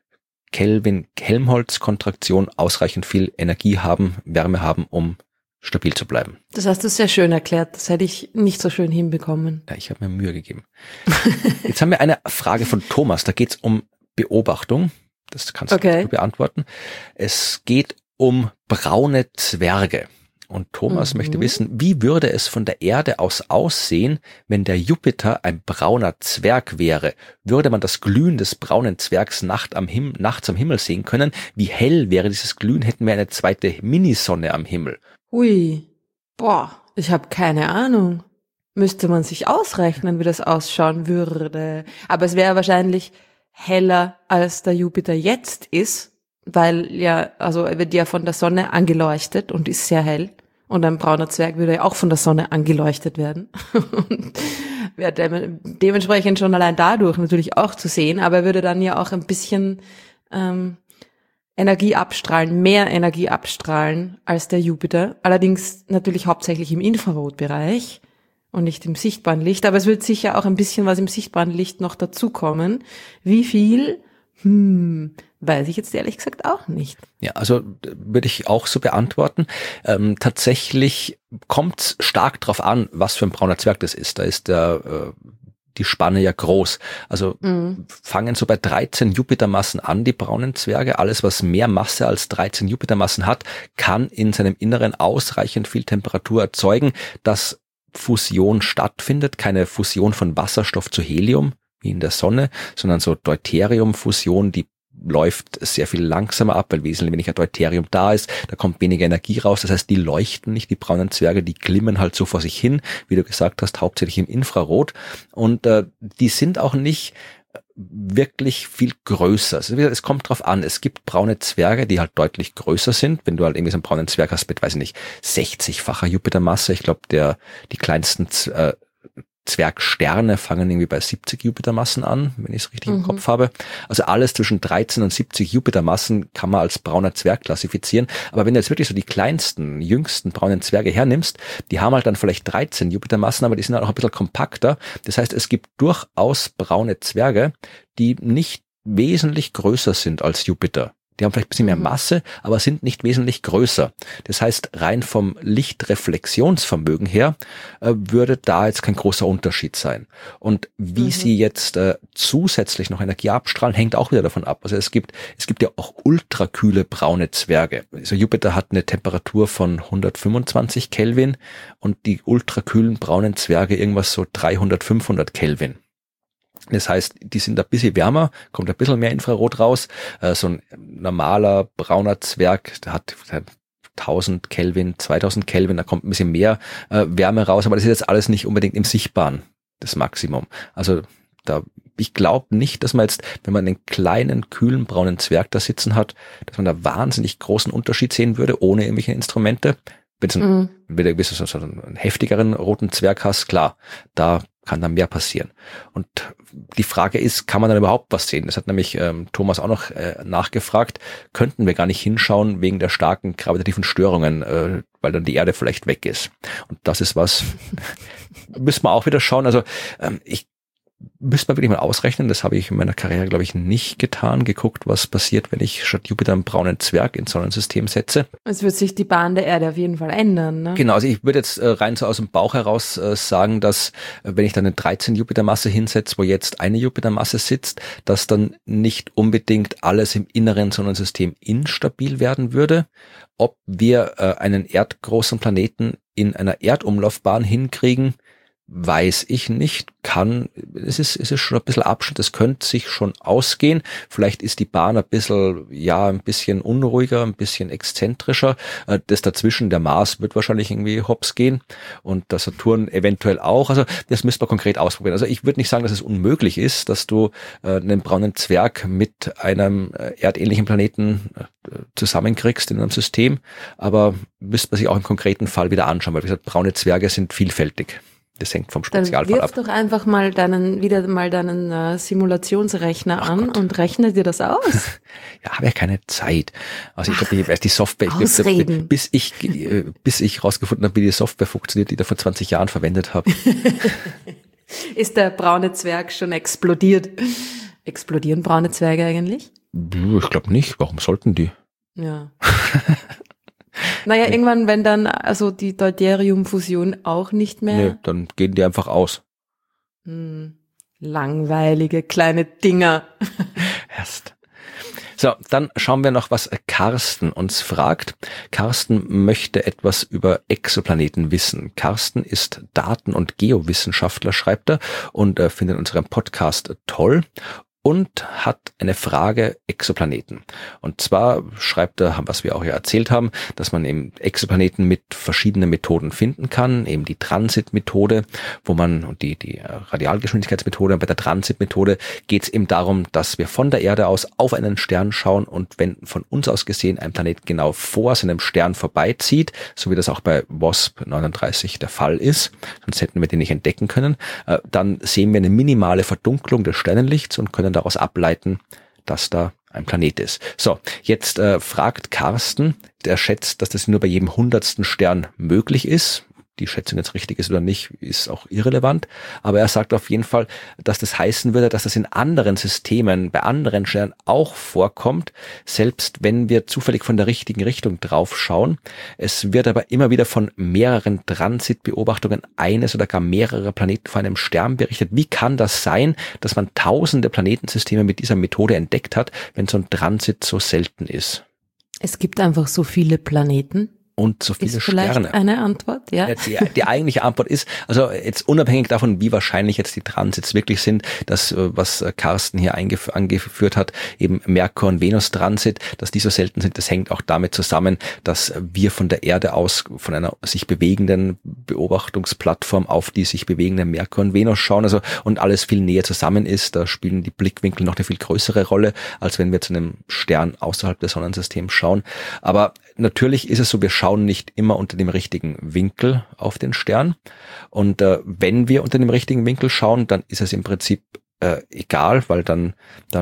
Kelvin-Helmholtz-Kontraktion ausreichend viel Energie haben, Wärme haben, um stabil zu bleiben. Das hast du sehr schön erklärt. Das hätte ich nicht so schön hinbekommen. Ja, ich habe mir Mühe gegeben. Jetzt haben wir eine Frage von Thomas. Da geht es um Beobachtung. Das kannst du beantworten. Es geht um braune Zwerge. Und Thomas möchte wissen, wie würde es von der Erde aus aussehen, wenn der Jupiter ein brauner Zwerg wäre? Würde man das Glühen des braunen Zwergs nachts am Himmel sehen können? Wie hell wäre dieses Glühen? Hätten wir eine zweite Minisonne am Himmel? Hui, ich habe keine Ahnung. Müsste man sich ausrechnen, wie das ausschauen würde. Aber es wäre wahrscheinlich heller, als der Jupiter jetzt ist, weil er wird ja von der Sonne angeleuchtet und ist sehr hell. Und ein brauner Zwerg würde ja auch von der Sonne angeleuchtet werden. Und wäre dementsprechend schon allein dadurch natürlich auch zu sehen, aber er würde dann ja auch ein bisschen Energie abstrahlen, mehr Energie abstrahlen als der Jupiter. Allerdings natürlich hauptsächlich im Infrarotbereich und nicht im sichtbaren Licht. Aber es wird sicher auch ein bisschen was im sichtbaren Licht noch dazukommen. Wie viel? Weiß ich jetzt ehrlich gesagt auch nicht. Ja, also würde ich auch so beantworten. Tatsächlich kommt es stark drauf an, was für ein brauner Zwerg das ist. Da ist die Spanne ja groß. Also fangen so bei 13 Jupitermassen an, die braunen Zwerge. Alles, was mehr Masse als 13 Jupitermassen hat, kann in seinem Inneren ausreichend viel Temperatur erzeugen, dass Fusion stattfindet. Keine Fusion von Wasserstoff zu Helium, wie in der Sonne, sondern so Deuteriumfusion, die läuft sehr viel langsamer ab, weil wesentlich weniger Deuterium da ist, da kommt weniger Energie raus, das heißt, die leuchten nicht, die braunen Zwerge, die glimmen halt so vor sich hin, wie du gesagt hast, hauptsächlich im Infrarot und die sind auch nicht wirklich viel größer. Also es kommt drauf an, es gibt braune Zwerge, die halt deutlich größer sind, wenn du halt irgendwie so einen braunen Zwerg hast mit, weiß ich nicht, 60-facher Jupitermasse, ich glaube, die kleinsten Zwergsterne fangen irgendwie bei 70 Jupitermassen an, wenn ich es richtig im Kopf habe. Also alles zwischen 13 und 70 Jupitermassen kann man als brauner Zwerg klassifizieren. Aber wenn du jetzt wirklich so die kleinsten, jüngsten braunen Zwerge hernimmst, die haben halt dann vielleicht 13 Jupitermassen, aber die sind halt auch ein bisschen kompakter. Das heißt, es gibt durchaus braune Zwerge, die nicht wesentlich größer sind als Jupiter. Die haben vielleicht ein bisschen mehr Masse, aber sind nicht wesentlich größer. Das heißt, rein vom Lichtreflexionsvermögen her würde da jetzt kein großer Unterschied sein. Und wie sie jetzt zusätzlich noch Energie abstrahlen, hängt auch wieder davon ab. Also es gibt ja auch ultrakühle braune Zwerge. Also Jupiter hat eine Temperatur von 125 Kelvin und die ultrakühlen braunen Zwerge irgendwas so 300, 500 Kelvin. Das heißt, die sind ein bisschen wärmer, kommt ein bisschen mehr Infrarot raus. So ein normaler brauner Zwerg, der hat 1000 Kelvin, 2000 Kelvin, da kommt ein bisschen mehr Wärme raus. Aber das ist jetzt alles nicht unbedingt im Sichtbaren, das Maximum. Also ich glaube nicht, dass man jetzt, wenn man einen kleinen, kühlen, braunen Zwerg da sitzen hat, dass man da wahnsinnig großen Unterschied sehen würde, ohne irgendwelche Instrumente. Wenn du so einen heftigeren roten Zwerg hast, klar, da kann dann mehr passieren. Und die Frage ist, kann man dann überhaupt was sehen? Das hat nämlich Thomas auch noch nachgefragt. Könnten wir gar nicht hinschauen wegen der starken gravitativen Störungen, weil dann die Erde vielleicht weg ist. Und das ist was, müssen wir auch wieder schauen. Also müsste man wirklich mal ausrechnen, das habe ich in meiner Karriere, glaube ich, nicht getan, geguckt, was passiert, wenn ich statt Jupiter einen braunen Zwerg ins Sonnensystem setze. Es wird sich die Bahn der Erde auf jeden Fall ändern, ne? Genau, also ich würde jetzt rein so aus dem Bauch heraus sagen, dass wenn ich dann eine 13 Jupitermasse hinsetze, wo jetzt eine Jupitermasse sitzt, dass dann nicht unbedingt alles im inneren Sonnensystem instabil werden würde. Ob wir einen erdgroßen Planeten in einer Erdumlaufbahn hinkriegen, weiß ich nicht, es ist schon ein bisschen Abschnitt, es könnte sich schon ausgehen. Vielleicht ist die Bahn ein bisschen unruhiger, ein bisschen exzentrischer. Das dazwischen, der Mars wird wahrscheinlich irgendwie hops gehen und der Saturn eventuell auch. Also das müsste man konkret ausprobieren. Also ich würde nicht sagen, dass es unmöglich ist, dass du einen braunen Zwerg mit einem erdähnlichen Planeten zusammenkriegst in einem System, aber müsste man sich auch im konkreten Fall wieder anschauen, weil wie gesagt, braune Zwerge sind vielfältig. Das hängt vom Spezialfall ab. Wirf doch einfach mal deinen Simulationsrechner an und rechne dir das aus. Ja, habe ja keine Zeit. Also ich glaube, die Software, bis ich rausgefunden habe, wie die Software funktioniert, die ich da vor 20 Jahren verwendet habe. Ist der braune Zwerg schon explodiert? Explodieren braune Zwerge eigentlich? Ich glaube nicht. Warum sollten die? Ja. Naja, irgendwann, wenn dann also die Deuterium-Fusion auch nicht mehr. Nee, dann gehen die einfach aus. Langweilige kleine Dinger. Erst. So, dann schauen wir noch, was Carsten uns fragt. Carsten möchte etwas über Exoplaneten wissen. Carsten ist Daten- und Geowissenschaftler, schreibt er, und findet unseren Podcast toll. Und hat eine Frage Exoplaneten. Und zwar schreibt er, was wir auch ja erzählt haben, dass man eben Exoplaneten mit verschiedenen Methoden finden kann. Eben die Transitmethode, und die Radialgeschwindigkeitsmethode. Bei der Transitmethode geht es eben darum, dass wir von der Erde aus auf einen Stern schauen und wenn von uns aus gesehen ein Planet genau vor seinem Stern vorbeizieht, so wie das auch bei WASP 39 der Fall ist, sonst hätten wir den nicht entdecken können, dann sehen wir eine minimale Verdunklung des Sternenlichts und können daraus ableiten, dass da ein Planet ist. So, jetzt fragt Carsten, der schätzt, dass das nur bei jedem 100. Stern möglich ist. Die Schätzung jetzt richtig ist oder nicht, ist auch irrelevant. Aber er sagt auf jeden Fall, dass das heißen würde, dass das in anderen Systemen, bei anderen Sternen auch vorkommt, selbst wenn wir zufällig von der richtigen Richtung drauf schauen. Es wird aber immer wieder von mehreren Transitbeobachtungen eines oder gar mehrerer Planeten vor einem Stern berichtet. Wie kann das sein, dass man tausende Planetensysteme mit dieser Methode entdeckt hat, wenn so ein Transit so selten ist? Es gibt einfach so viele Planeten. Und so viele ist vielleicht Sterne. Eine Antwort, ja. Die eigentliche Antwort ist, also jetzt unabhängig davon, wie wahrscheinlich jetzt die Transits wirklich sind, das, was Carsten hier angeführt hat, eben Merkur- und Venus-Transit, dass die so selten sind, das hängt auch damit zusammen, dass wir von der Erde aus, von einer sich bewegenden Beobachtungsplattform auf die sich bewegenden Merkur und Venus schauen, also und alles viel näher zusammen ist, da spielen die Blickwinkel noch eine viel größere Rolle, als wenn wir zu einem Stern außerhalb des Sonnensystems schauen. Aber natürlich ist es so, wir schauen schauen nicht immer unter dem richtigen Winkel auf den Stern. Und wenn wir unter dem richtigen Winkel schauen, dann ist es im Prinzip egal, weil dann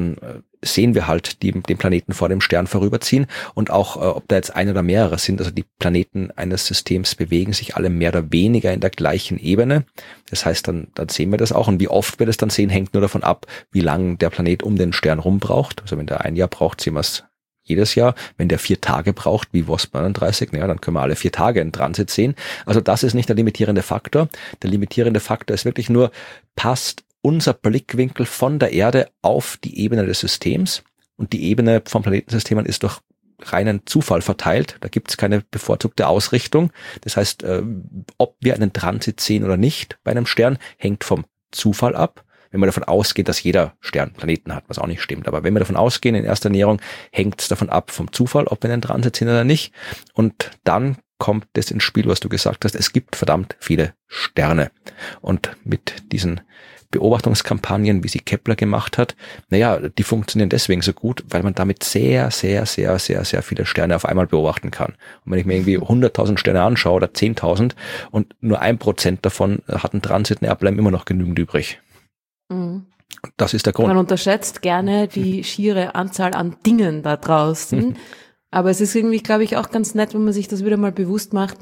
sehen wir halt den Planeten vor dem Stern vorüberziehen und auch, ob da jetzt ein oder mehrere sind, also die Planeten eines Systems bewegen sich alle mehr oder weniger in der gleichen Ebene. Das heißt, dann sehen wir das auch und wie oft wir das dann sehen, hängt nur davon ab, wie lang der Planet um den Stern rum braucht. Also wenn der ein Jahr braucht, sehen wir es jedes Jahr. Wenn der 4 Tage braucht, wie WASP 39, dann können wir alle 4 Tage in Transit sehen. Also das ist nicht der limitierende Faktor. Der limitierende Faktor ist wirklich nur, passt unser Blickwinkel von der Erde auf die Ebene des Systems und die Ebene vom Planetensystemen ist durch reinen Zufall verteilt. Da gibt es keine bevorzugte Ausrichtung. Das heißt, ob wir einen Transit sehen oder nicht bei einem Stern, hängt vom Zufall ab. Wenn wir davon ausgehen, dass jeder Stern Planeten hat, was auch nicht stimmt. Aber wenn wir davon ausgehen, in erster Näherung, hängt es davon ab vom Zufall, ob wir einen Transit sehen oder nicht. Und dann kommt das ins Spiel, was du gesagt hast. Es gibt verdammt viele Sterne. Und mit diesen Beobachtungskampagnen, wie sie Kepler gemacht hat, die funktionieren deswegen so gut, weil man damit sehr, sehr, sehr, sehr, sehr viele Sterne auf einmal beobachten kann. Und wenn ich mir irgendwie 100.000 Sterne anschaue oder 10.000 und nur 1% davon hat einen Transit, bleiben immer noch genügend übrig. Mhm. Das ist der Grund. Man unterschätzt gerne die schiere Anzahl an Dingen da draußen. Aber es ist irgendwie, glaube ich, auch ganz nett, wenn man sich das wieder mal bewusst macht.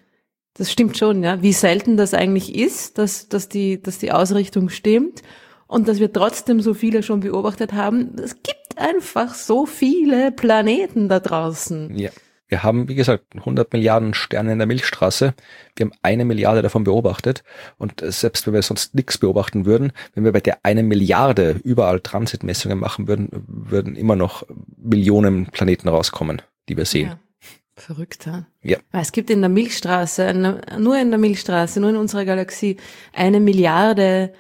Das stimmt schon, ja, wie selten das eigentlich ist, dass die Ausrichtung stimmt und dass wir trotzdem so viele schon beobachtet haben. Es gibt einfach so viele Planeten da draußen. Ja. Wir haben, wie gesagt, 100 Milliarden Sterne in der Milchstraße. Wir haben 1 Milliarde davon beobachtet. Und selbst wenn wir sonst nichts beobachten würden, wenn wir bei der 1 Milliarde überall Transitmessungen machen würden, würden immer noch Millionen Planeten rauskommen, die wir sehen. Ja. Verrückt, ja? Ja. Weil es gibt in der Milchstraße, nur in unserer Galaxie, 1 Milliarde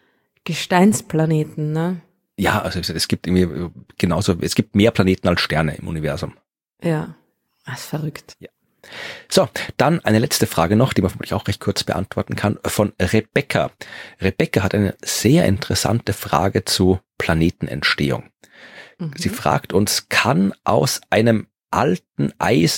Gesteinsplaneten, ne? Ja, also es gibt irgendwie es gibt mehr Planeten als Sterne im Universum. Ja. Das ist verrückt. Ja. So, dann eine letzte Frage noch, die man vermutlich auch recht kurz beantworten kann, von Rebecca. Rebecca hat eine sehr interessante Frage zu Planetenentstehung. Sie fragt uns, kann aus einem alten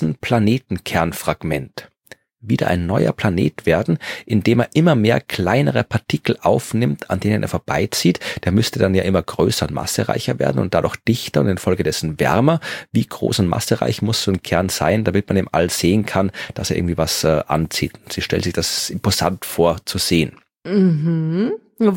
Eisen-Planetenkernfragment wieder ein neuer Planet werden, indem er immer mehr kleinere Partikel aufnimmt, an denen er vorbeizieht? Der müsste dann ja immer größer und massereicher werden und dadurch dichter und infolgedessen wärmer. Wie groß und massereich muss so ein Kern sein, damit man im All sehen kann, dass er irgendwie was anzieht? Sie stellt sich das imposant vor zu sehen. Mhm.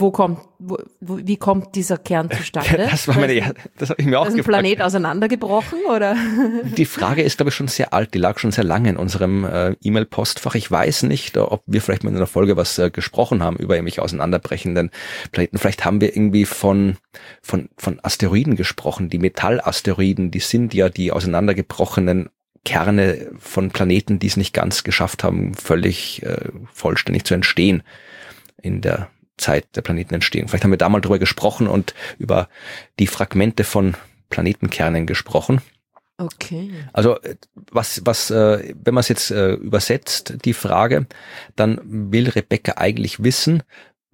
Wie kommt dieser Kern zustande? Das habe ich mir auch gefragt. Ist ein Planet auseinandergebrochen, oder? Die Frage ist, glaube ich, schon sehr alt. Die lag schon sehr lange in unserem E-Mail-Postfach. Ich weiß nicht, ob wir vielleicht mal in einer Folge was gesprochen haben über irgendwelche auseinanderbrechenden Planeten. Vielleicht haben wir irgendwie von Asteroiden gesprochen. Die Metallasteroiden, die sind ja die auseinandergebrochenen Kerne von Planeten, die es nicht ganz geschafft haben, völlig vollständig zu entstehen in der Zeit der Planetenentstehung. Vielleicht haben wir da mal drüber gesprochen und über die Fragmente von Planetenkernen gesprochen. Okay. Also wenn man es jetzt übersetzt, die Frage, dann will Rebecca eigentlich wissen,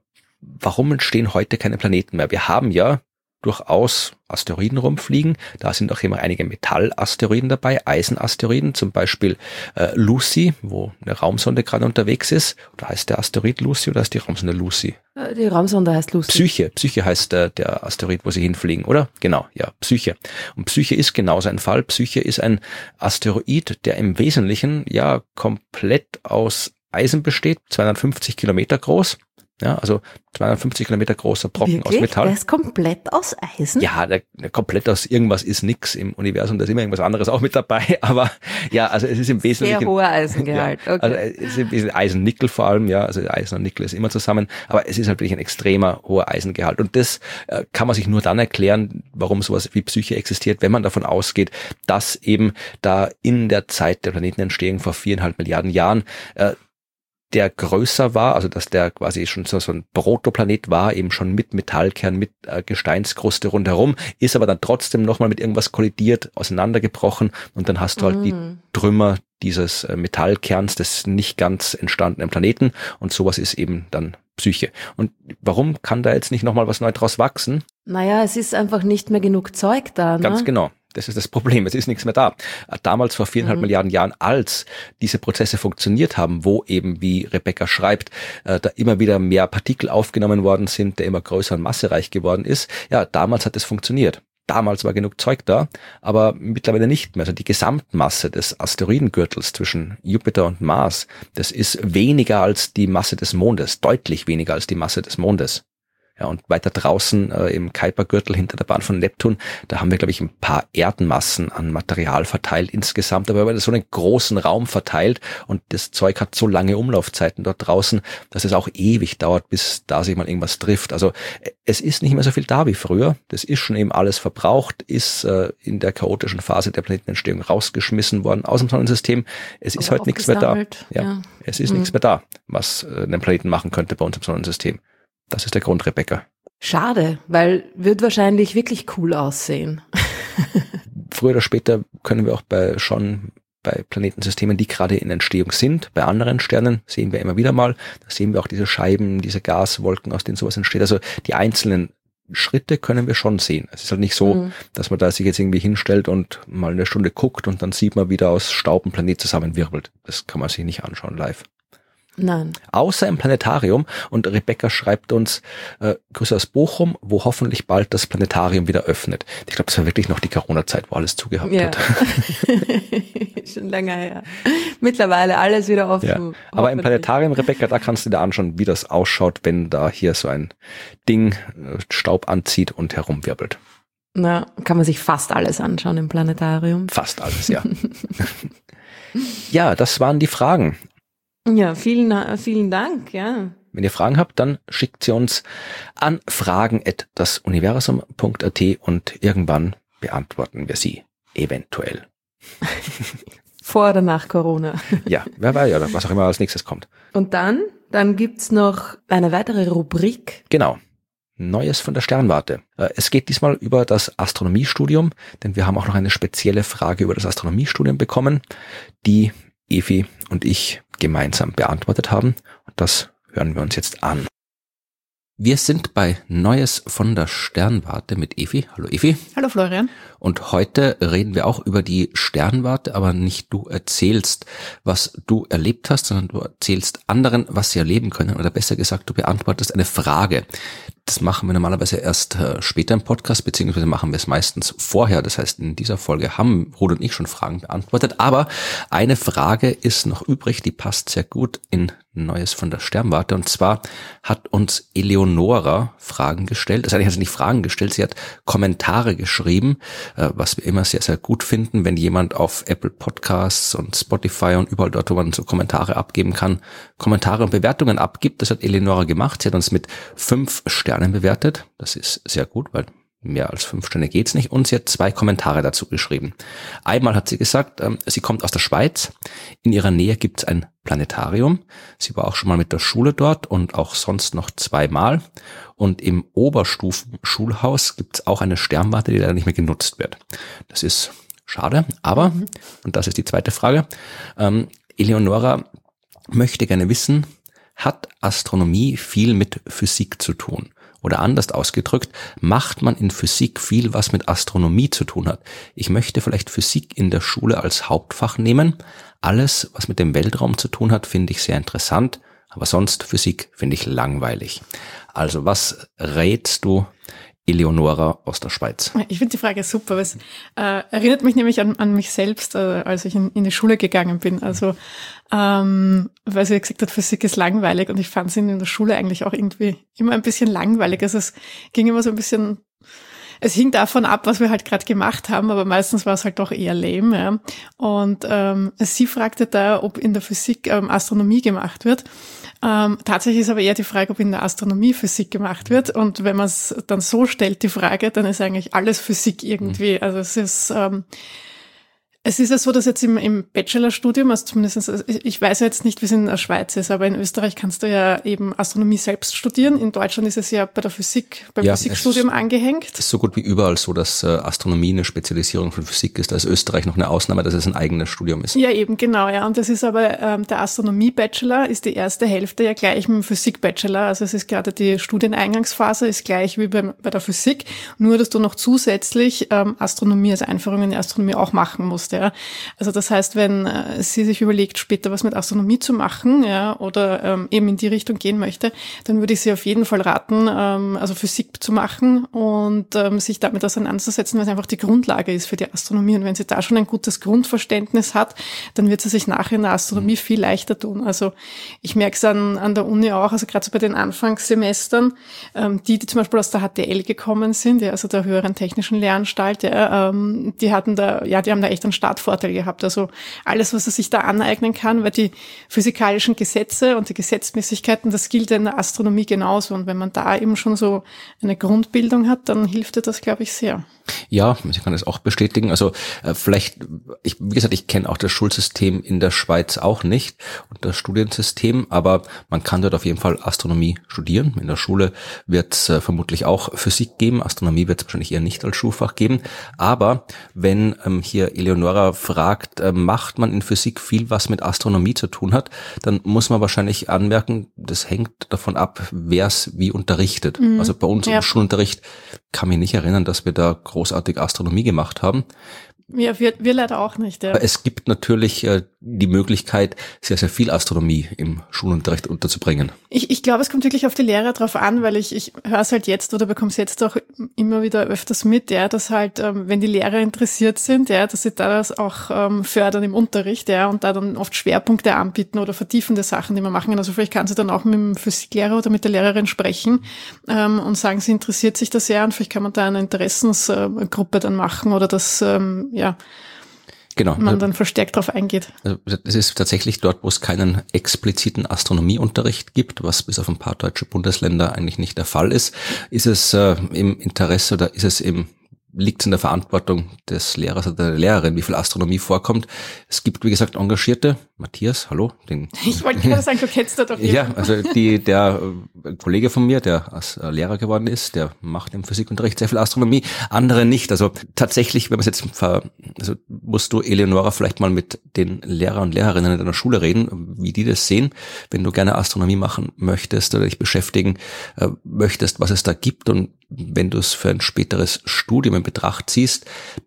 warum entstehen heute keine Planeten mehr? Wir haben ja durchaus Asteroiden rumfliegen. Da sind auch immer einige Metallasteroiden dabei, Eisenasteroiden, zum Beispiel Lucy, wo eine Raumsonde gerade unterwegs ist. Oder heißt der Asteroid Lucy oder heißt die Raumsonde Lucy? Die Raumsonde heißt Lucy. Psyche heißt der Asteroid, wo sie hinfliegen, oder? Genau, ja, Psyche. Und Psyche ist genauso ein Fall. Psyche ist ein Asteroid, der im Wesentlichen ja komplett aus Eisen besteht, 250 Kilometer groß. Ja, also 250 Kilometer großer Brocken Wirklich? aus Metall. Der ist komplett aus Eisen? Ja, der komplett aus irgendwas ist nix im Universum, da ist immer irgendwas anderes auch mit dabei, aber ja, also es ist im Wesentlichen... Sehr hoher Eisengehalt, ja, okay. Also es ist im Wesentlichen Eisen-Nickel vor allem, ja, also Eisen und Nickel ist immer zusammen, aber es ist halt wirklich ein extremer hoher Eisengehalt und das kann man sich nur dann erklären, warum sowas wie Psyche existiert, wenn man davon ausgeht, dass eben da in der Zeit der Planetenentstehung vor 4,5 Milliarden Jahren der größer war, also dass der quasi schon so ein Protoplanet war, eben schon mit Metallkern, mit Gesteinskruste rundherum, ist aber dann trotzdem nochmal mit irgendwas kollidiert, auseinandergebrochen und dann hast du halt die Trümmer dieses Metallkerns des nicht ganz entstandenen Planeten und sowas ist eben dann Psyche. Und warum kann da jetzt nicht nochmal was neu draus wachsen? Naja, es ist einfach nicht mehr genug Zeug da, ne? Ganz genau. Das ist das Problem. Es ist nichts mehr da. Damals vor 4,5 Milliarden Jahren, als diese Prozesse funktioniert haben, wo eben, wie Rebecca schreibt, da immer wieder mehr Partikel aufgenommen worden sind, der immer größer und massereich geworden ist. Ja, damals hat es funktioniert. Damals war genug Zeug da, aber mittlerweile nicht mehr. Also die Gesamtmasse des Asteroidengürtels zwischen Jupiter und Mars, das ist weniger als die Masse des Mondes, deutlich weniger als die Masse des Mondes. Ja, und weiter draußen im Kuipergürtel hinter der Bahn von Neptun, da haben wir, glaube ich, ein paar Erdenmassen an Material verteilt insgesamt, aber über so einen großen Raum verteilt und das Zeug hat so lange Umlaufzeiten dort draußen, dass es auch ewig dauert, bis da sich mal irgendwas trifft. Also es ist nicht mehr so viel da wie früher. Das ist schon eben alles verbraucht, ist in der chaotischen Phase der Planetenentstehung rausgeschmissen worden aus dem Sonnensystem. Es ist heute nichts mehr da. Ja. Es ist nichts mehr da, was einen Planeten machen könnte bei uns im Sonnensystem. Das ist der Grund, Rebecca. Schade, weil wird wahrscheinlich wirklich cool aussehen. Früher oder später können wir auch bei Planetensystemen, die gerade in Entstehung sind, bei anderen Sternen, sehen wir immer wieder mal, da sehen wir auch diese Scheiben, diese Gaswolken, aus denen sowas entsteht. Also die einzelnen Schritte können wir schon sehen. Es ist halt nicht so, dass man da sich jetzt irgendwie hinstellt und mal eine Stunde guckt und dann sieht man, wie da aus Staub ein Planet zusammenwirbelt. Das kann man sich nicht anschauen live. Nein. Außer im Planetarium. Und Rebecca schreibt uns, Grüße aus Bochum, wo hoffentlich bald das Planetarium wieder öffnet. Ich glaube, es war wirklich noch die Corona-Zeit, wo alles zugehabt hat. Schon länger her. Mittlerweile alles wieder offen. Ja. Aber im Planetarium, Rebecca, da kannst du dir anschauen, wie das ausschaut, wenn da hier so ein Ding Staub anzieht und herumwirbelt. Na, kann man sich fast alles anschauen im Planetarium. Fast alles, ja. Ja, das waren die Fragen. Ja, vielen Dank, ja. Wenn ihr Fragen habt, dann schickt sie uns an fragen@dasuniversum.at und irgendwann beantworten wir sie eventuell. Vor oder nach Corona. Ja, wer weiß, oder was auch immer als nächstes kommt. Und dann gibt's noch eine weitere Rubrik. Genau. Neues von der Sternwarte. Es geht diesmal über das Astronomiestudium, denn wir haben auch noch eine spezielle Frage über das Astronomiestudium bekommen, die Evi und ich gemeinsam beantwortet haben. Und das hören wir uns jetzt an. Wir sind bei Neues von der Sternwarte mit Evi. Hallo Evi. Hallo Florian. Und heute reden wir auch über die Sternwarte, aber nicht du erzählst, was du erlebt hast, sondern du erzählst anderen, was sie erleben können. Oder besser gesagt, du beantwortest eine Frage. Das machen wir normalerweise erst später im Podcast, beziehungsweise machen wir es meistens vorher. Das heißt, in dieser Folge haben Ruth und ich schon Fragen beantwortet. Aber eine Frage ist noch übrig, die passt sehr gut in Neues von der Sternwarte. Und zwar hat uns Eleonora Fragen gestellt. Also eigentlich hat sie nicht Fragen gestellt, sie hat Kommentare geschrieben, was wir immer sehr, sehr gut finden, wenn jemand auf Apple Podcasts und Spotify und überall dort, wo man so Kommentare abgeben kann, Kommentare und Bewertungen abgibt. Das hat Eleonora gemacht. Sie hat uns mit 5 Sternen bewertet. Das ist sehr gut, weil mehr als 5 Sterne geht's nicht. Und sie hat 2 Kommentare dazu geschrieben. Einmal hat sie gesagt, sie kommt aus der Schweiz. In ihrer Nähe gibt's ein Planetarium. Sie war auch schon mal mit der Schule dort und auch sonst noch 2 Mal. Und im Oberstufenschulhaus gibt's auch eine Sternwarte, die leider nicht mehr genutzt wird. Das ist schade, aber, und das ist die zweite Frage, Eleonora möchte gerne wissen, hat Astronomie viel mit Physik zu tun? Oder anders ausgedrückt, macht man in Physik viel, was mit Astronomie zu tun hat? Ich möchte vielleicht Physik in der Schule als Hauptfach nehmen. Alles, was mit dem Weltraum zu tun hat, finde ich sehr interessant. Aber sonst Physik finde ich langweilig. Also was rätst du Eleonora aus der Schweiz? Ich finde die Frage super, weil es erinnert mich nämlich an mich selbst, als ich in die Schule gegangen bin. Also weil sie gesagt hat, Physik ist langweilig und ich fand sie in der Schule eigentlich auch irgendwie immer ein bisschen langweilig. Also es ging immer so ein bisschen, es hing davon ab, was wir halt gerade gemacht haben, aber meistens war es halt doch eher lame. Ja. Und sie fragte da, ob in der Physik Astronomie gemacht wird. Tatsächlich ist aber eher die Frage, ob in der Astronomie Physik gemacht wird. Und wenn man es dann so stellt, die Frage, dann ist eigentlich alles Physik irgendwie. Also es Es ist ja so, dass jetzt im Bachelorstudium, also zumindest, ich weiß ja jetzt nicht, wie es in der Schweiz ist, aber in Österreich kannst du ja eben Astronomie selbst studieren. In Deutschland ist es ja bei der Physik, beim Physikstudium angehängt. Es ist so gut wie überall so, dass Astronomie eine Spezialisierung von Physik ist. Da ist Österreich noch eine Ausnahme, dass es ein eigenes Studium ist. Ja, eben, genau, ja. Und das ist aber, der Astronomie-Bachelor ist die erste Hälfte ja gleich mit dem Physik-Bachelor. Also es ist gerade die Studieneingangsphase ist gleich wie bei der Physik, nur dass du noch zusätzlich Astronomie, also Einführung in die Astronomie auch machen musst. Ja. Also das heißt, wenn sie sich überlegt, später was mit Astronomie zu machen, ja, oder eben in die Richtung gehen möchte, dann würde ich sie auf jeden Fall raten, also Physik zu machen und sich damit auseinanderzusetzen, weil es einfach die Grundlage ist für die Astronomie. Und wenn sie da schon ein gutes Grundverständnis hat, dann wird sie sich nachher in der Astronomie viel leichter tun. Also ich merke es an der Uni auch, also gerade so bei den Anfangssemestern, die zum Beispiel aus der HTL gekommen sind, ja, also der höheren technischen Lehranstalt, ja, die haben da echt einen Startvorteil gehabt. Also alles, was er sich da aneignen kann, weil die physikalischen Gesetze und die Gesetzmäßigkeiten, das gilt in der Astronomie genauso. Und wenn man da eben schon so eine Grundbildung hat, dann hilft dir das, glaube ich, sehr. Ja, ich kann das auch bestätigen. Also wie gesagt, ich kenne auch das Schulsystem in der Schweiz auch nicht und das Studiensystem, aber man kann dort auf jeden Fall Astronomie studieren. In der Schule wird es vermutlich auch Physik geben. Astronomie wird es wahrscheinlich eher nicht als Schulfach geben. Aber wenn hier Eleonora fragt, macht man in Physik viel, was mit Astronomie zu tun hat, dann muss man wahrscheinlich anmerken, das hängt davon ab, wer es wie unterrichtet. Also bei uns im Schulunterricht kann mich nicht erinnern, dass wir da großartig Astronomie gemacht haben. Ja, wir leider auch nicht. Ja. Aber es gibt natürlich die Möglichkeit, sehr, sehr viel Astronomie im Schulunterricht unterzubringen. Ich glaube, es kommt wirklich auf die Lehrer drauf an, weil ich höre es halt jetzt oder bekomme es jetzt auch immer wieder öfters mit, ja, dass halt, wenn die Lehrer interessiert sind, ja, dass sie das auch fördern im Unterricht, ja, und da dann oft Schwerpunkte anbieten oder vertiefende Sachen, die man machen kann. Also vielleicht kann sie dann auch mit dem Physiklehrer oder mit der Lehrerin sprechen und sagen, sie interessiert sich da sehr und vielleicht kann man da eine Interessensgruppe dann machen oder das genau. Man dann verstärkt darauf eingeht. Also es ist tatsächlich dort, wo es keinen expliziten Astronomieunterricht gibt, was bis auf ein paar deutsche Bundesländer eigentlich nicht der Fall ist es im Interesse oder liegt es in der Verantwortung des Lehrers oder der Lehrerin, wie viel Astronomie vorkommt. Es gibt, wie gesagt, Engagierte. Matthias, hallo. Ich wollte gerade sagen, du kennst da doch jemanden. Ja, also der Kollege von mir, der als Lehrer geworden ist, der macht im Physikunterricht sehr viel Astronomie, andere nicht. Also tatsächlich, wenn man es jetzt musst du, Eleonora, vielleicht mal mit den Lehrer und Lehrerinnen in deiner Schule reden, wie die das sehen, wenn du gerne Astronomie machen möchtest oder dich beschäftigen möchtest, was es da gibt, und wenn du es für ein späteres Studium in Betracht ziehst,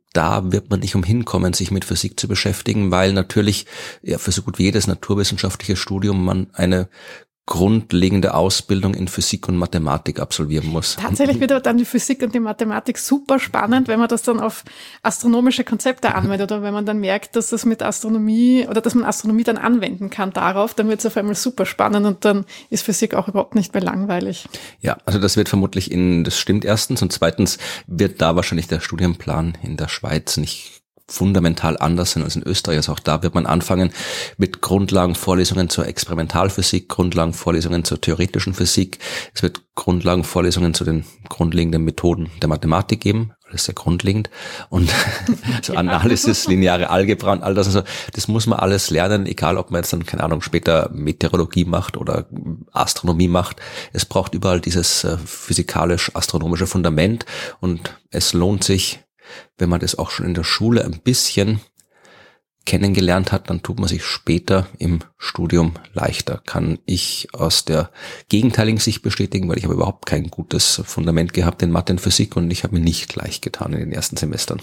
da wird man nicht umhin kommen, sich mit Physik zu beschäftigen, weil natürlich für so gut wie jedes naturwissenschaftliche Studium man eine grundlegende Ausbildung in Physik und Mathematik absolvieren muss. Tatsächlich wird aber dann die Physik und die Mathematik super spannend, wenn man das dann auf astronomische Konzepte anwendet oder wenn man dann merkt, dass das mit Astronomie oder dass man Astronomie dann anwenden kann darauf, dann wird es auf einmal super spannend und dann ist Physik auch überhaupt nicht mehr langweilig. Ja, also das wird vermutlich das stimmt erstens, und zweitens wird da wahrscheinlich der Studienplan in der Schweiz nicht fundamental anders sind als in Österreich. Also auch da wird man anfangen mit Grundlagenvorlesungen zur Experimentalphysik, Grundlagenvorlesungen zur theoretischen Physik. Es wird Grundlagenvorlesungen zu den grundlegenden Methoden der Mathematik geben. Alles sehr grundlegend. Und so Analysis, lineare Algebra und all das. Also das muss man alles lernen, egal ob man jetzt dann, keine Ahnung, später Meteorologie macht oder Astronomie macht. Es braucht überall dieses physikalisch-astronomische Fundament, und es lohnt sich, wenn man das auch schon in der Schule ein bisschen kennengelernt hat, dann tut man sich später im Studium leichter. Kann ich aus der gegenteiligen Sicht bestätigen, weil ich habe überhaupt kein gutes Fundament gehabt in Mathe und Physik und ich habe mir nicht leicht getan in den ersten Semestern.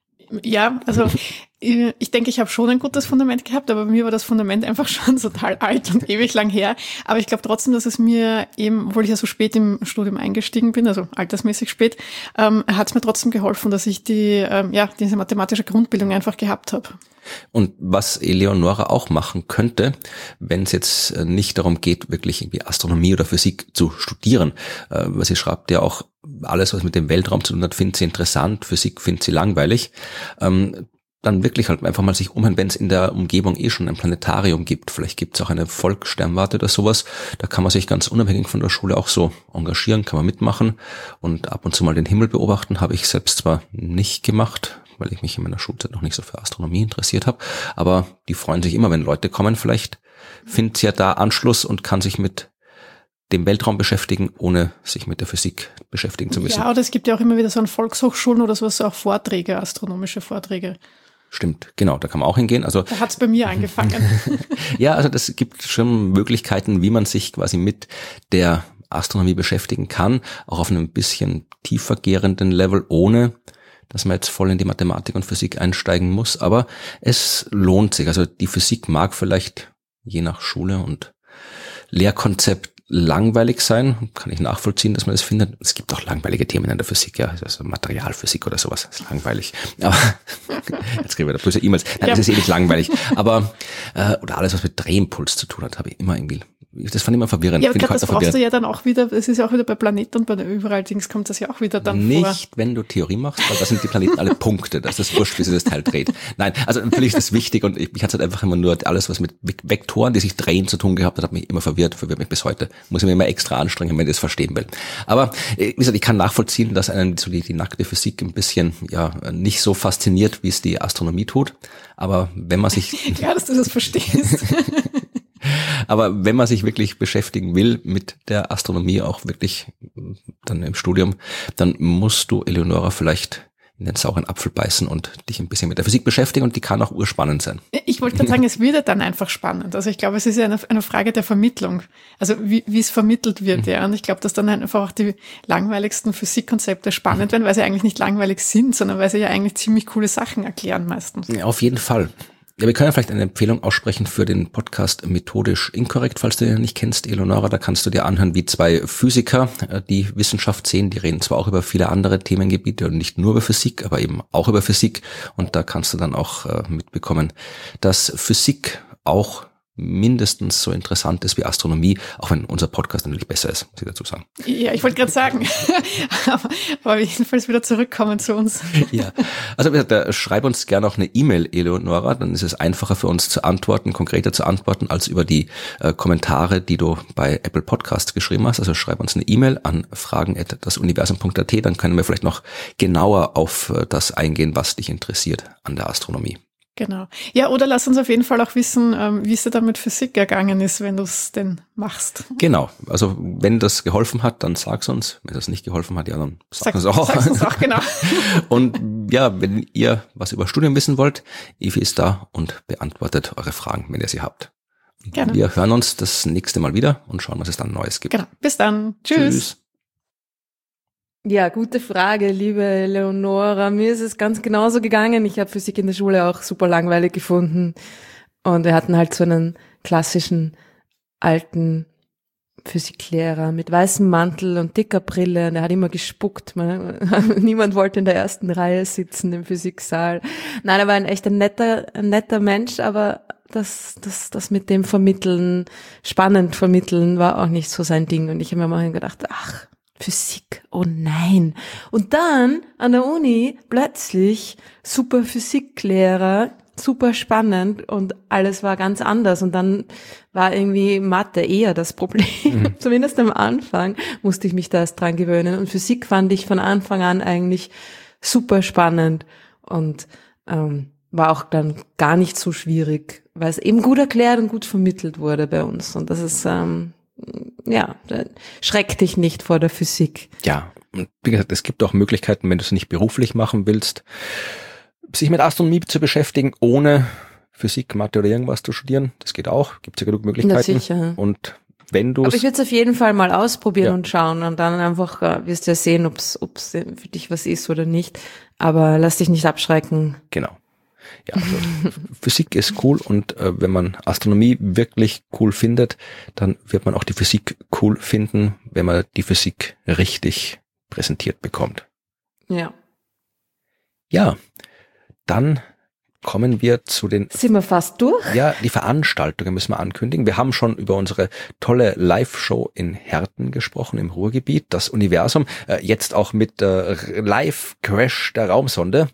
Ja, also ich denke, ich habe schon ein gutes Fundament gehabt, aber bei mir war das Fundament einfach schon total alt und ewig lang her. Aber ich glaube trotzdem, dass es mir eben, obwohl ich ja so spät im Studium eingestiegen bin, also altersmäßig spät, hat es mir trotzdem geholfen, dass ich diese mathematische Grundbildung einfach gehabt habe. Und was Eleonora auch machen könnte, wenn es jetzt nicht darum geht, wirklich irgendwie Astronomie oder Physik zu studieren, weil sie schreibt ja auch, alles, was mit dem Weltraum zu tun hat, findet sie interessant, Physik findet sie langweilig, dann wirklich halt einfach mal sich umhören, wenn es in der Umgebung schon ein Planetarium gibt. Vielleicht gibt es auch eine Volkssternwarte oder sowas. Da kann man sich ganz unabhängig von der Schule auch so engagieren, kann man mitmachen und ab und zu mal den Himmel beobachten. Habe ich selbst zwar nicht gemacht, weil ich mich in meiner Schulzeit noch nicht so für Astronomie interessiert habe. Aber die freuen sich immer, wenn Leute kommen. Vielleicht findet sie ja da Anschluss und kann sich mit dem Weltraum beschäftigen, ohne sich mit der Physik beschäftigen zu müssen. Ja, oder es gibt ja auch immer wieder so an Volkshochschulen oder sowas auch Vorträge, astronomische Vorträge. Stimmt, genau, da kann man auch hingehen. Also da hat's bei mir angefangen. Ja, also das gibt schon Möglichkeiten, wie man sich quasi mit der Astronomie beschäftigen kann, auch auf einem bisschen tiefer gehenden Level, ohne dass man jetzt voll in die Mathematik und Physik einsteigen muss. Aber es lohnt sich. Also die Physik mag vielleicht je nach Schule und Lehrkonzept langweilig sein, kann ich nachvollziehen, dass man das findet. Es gibt auch langweilige Themen in der Physik, ja, also Materialphysik oder sowas, ist langweilig. Aber jetzt kriegen wir da böse E-Mails. Nein, das ist nicht langweilig. Aber oder alles, was mit Drehimpuls zu tun hat, habe ich immer irgendwie. Das fand ich immer verwirrend. Ja, aber das brauchst du ja dann auch wieder, das ist ja auch wieder bei Planeten und bei den überall Dings kommt das ja auch wieder dann nicht, vor. Nicht, wenn du Theorie machst, weil da sind die Planeten alle Punkte, das ist wurscht, wie sich das Teil dreht. Nein, also natürlich ist das wichtig und mich hat es halt einfach immer nur alles, was mit Vektoren, die sich drehen, zu tun gehabt hat, mich immer verwirrt mich bis heute. Muss ich mir immer extra anstrengen, wenn ich das verstehen will. Aber wie gesagt, ich kann nachvollziehen, dass einen so die nackte Physik ein bisschen nicht so fasziniert, wie es die Astronomie tut. Aber wenn man sich... Ja, dass du das verstehst. Aber wenn man sich wirklich beschäftigen will mit der Astronomie, auch wirklich dann im Studium, dann musst du, Eleonora, vielleicht in den sauren Apfel beißen und dich ein bisschen mit der Physik beschäftigen und die kann auch urspannend sein. Ich wollte gerade sagen, es wird ja dann einfach spannend. Also ich glaube, es ist ja eine Frage der Vermittlung. Also wie es vermittelt wird, ja. Und ich glaube, dass dann einfach auch die langweiligsten Physikkonzepte spannend werden, weil sie eigentlich nicht langweilig sind, sondern weil sie ja eigentlich ziemlich coole Sachen erklären meistens. Ja, auf jeden Fall. Ja, wir können ja vielleicht eine Empfehlung aussprechen für den Podcast Methodisch Inkorrekt, falls du den nicht kennst, Eleonora. Da kannst du dir anhören, wie zwei Physiker die Wissenschaft sehen. Die reden zwar auch über viele andere Themengebiete und nicht nur über Physik, aber eben auch über Physik. Und da kannst du dann auch mitbekommen, dass Physik auch mindestens so interessant ist wie Astronomie, auch wenn unser Podcast natürlich besser ist, muss ich dazu sagen. Ja, ich wollte gerade sagen, aber jedenfalls wieder zurückkommen zu uns. Ja, also schreib uns gerne auch eine E-Mail, Eleonora, dann ist es einfacher für uns zu antworten, konkreter zu antworten, als über die Kommentare, die du bei Apple Podcast geschrieben hast. Also schreib uns eine E-Mail an fragen@dasuniversum.at, dann können wir vielleicht noch genauer auf das eingehen, was dich interessiert an der Astronomie. Genau. Ja, oder lass uns auf jeden Fall auch wissen, wie es dir da mit Physik ergangen ist, wenn du es denn machst. Genau. Also wenn das geholfen hat, dann sag's uns. Wenn das nicht geholfen hat, ja, dann sag's uns auch. Sag's uns auch, genau. Und ja, wenn ihr was über Studium wissen wollt, Evi ist da und beantwortet eure Fragen, wenn ihr sie habt. Gerne. Wir hören uns das nächste Mal wieder und schauen, was es dann Neues gibt. Genau. Bis dann. Tschüss. Ja, gute Frage, liebe Leonora. Mir ist es ganz genauso gegangen. Ich habe Physik in der Schule auch super langweilig gefunden. Und wir hatten halt so einen klassischen alten Physiklehrer mit weißem Mantel und dicker Brille. Und er hat immer gespuckt. Niemand wollte in der ersten Reihe sitzen im Physiksaal. Nein, er war ein netter Mensch, aber das mit dem spannend vermitteln, war auch nicht so sein Ding. Und ich habe mir mal gedacht, ach, Physik, oh nein. Und dann an der Uni plötzlich super Physiklehrer, super spannend und alles war ganz anders. Und dann war irgendwie Mathe eher das Problem. Zumindest am Anfang musste ich mich da erst dran gewöhnen. Und Physik fand ich von Anfang an eigentlich super spannend und war auch dann gar nicht so schwierig, weil es eben gut erklärt und gut vermittelt wurde bei uns. Und das ist schreck dich nicht vor der Physik. Ja, und wie gesagt, es gibt auch Möglichkeiten, wenn du es nicht beruflich machen willst, sich mit Astronomie zu beschäftigen, ohne Physik, Mathe oder irgendwas zu studieren. Das geht auch, gibt es ja genug Möglichkeiten. Ja, sicher. Und wenn du aber ich würde es auf jeden Fall mal ausprobieren und schauen und dann einfach wirst du ja sehen, ob es für dich was ist oder nicht. Aber lass dich nicht abschrecken. Genau. Ja, also Physik ist cool und wenn man Astronomie wirklich cool findet, dann wird man auch die Physik cool finden, wenn man die Physik richtig präsentiert bekommt. Ja. Ja, dann kommen wir zu den... Sind wir fast durch? Ja, die Veranstaltungen müssen wir ankündigen. Wir haben schon über unsere tolle Live-Show in Herten gesprochen, im Ruhrgebiet, das Universum, jetzt auch mit Live-Crash der Raumsonde.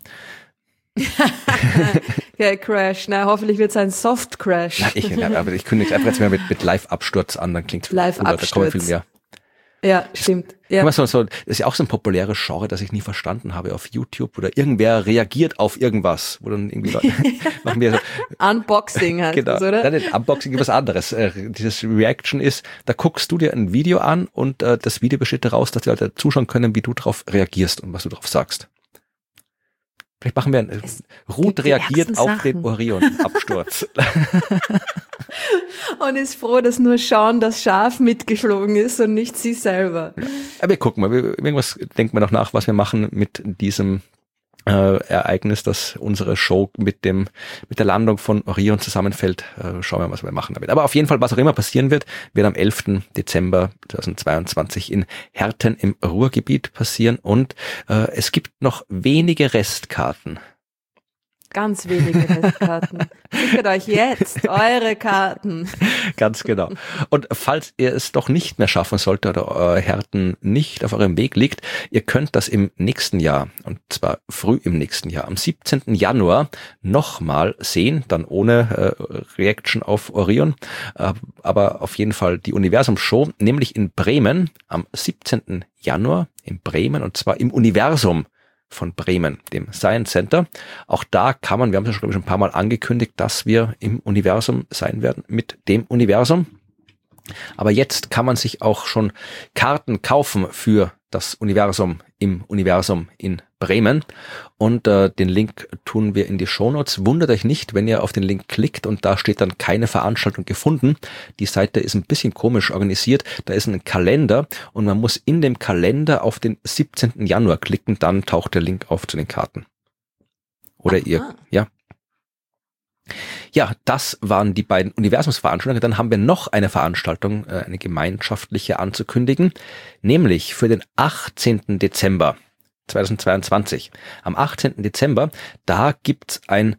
Ja, Crash. Na, hoffentlich wird es ein Soft Crash. Aber ich kündige einfach jetzt mal mit Live-Absturz an, dann klingt es Live-Absturz. Da kommen viel mehr Ja, stimmt. Ja. Das ist ja auch so ein populäres Genre, das ich nie verstanden habe auf YouTube, oder irgendwer reagiert auf irgendwas, wo dann irgendwie Leute machen wir so Unboxing heißt genau, das, oder? Nein, Unboxing ist was anderes. Dieses Reaction ist, da guckst du dir ein Video an und das Video besteht daraus, dass die Leute zuschauen können, wie du darauf reagierst und was du darauf sagst. Vielleicht machen wir Ruth reagiert auf den Orion-Absturz. Und ist froh, dass nur Sean das Schaf mitgeflogen ist und nicht sie selber. Ja. Aber wir gucken mal, irgendwas denken wir noch nach, was wir machen mit diesem Ereignis, dass unsere Show mit der Landung von Orion zusammenfällt. Schauen wir mal, was wir machen damit. Aber auf jeden Fall, was auch immer passieren wird am 11. Dezember 2022 in Herten im Ruhrgebiet passieren. Und es gibt noch wenige Restkarten. Ganz wenige Restkarten. Sichert euch jetzt eure Karten. Ganz genau. Und falls ihr es doch nicht mehr schaffen solltet oder Herten nicht auf eurem Weg liegt, ihr könnt das im nächsten Jahr, und zwar früh im nächsten Jahr, am 17. Januar nochmal sehen, dann ohne Reaction auf Orion, aber auf jeden Fall die Universum-Show, nämlich in Bremen am 17. Januar in Bremen, und zwar im Universum von Bremen, dem Science Center. Auch da kann man, wir haben es ja schon ein paar Mal angekündigt, dass wir im Universum sein werden, mit dem Universum. Aber jetzt kann man sich auch schon Karten kaufen für das Universum im Universum in Bremen. Und den Link tun wir in die Shownotes. Wundert euch nicht, wenn ihr auf den Link klickt und da steht dann keine Veranstaltung gefunden. Die Seite ist ein bisschen komisch organisiert. Da ist ein Kalender und man muss in dem Kalender auf den 17. Januar klicken. Dann taucht der Link auf zu den Karten. Oder Ja, das waren die beiden Universumsveranstaltungen. Dann haben wir noch eine Veranstaltung, eine gemeinschaftliche anzukündigen, nämlich für den 18. Dezember 2022. Am 18. Dezember, da gibt's ein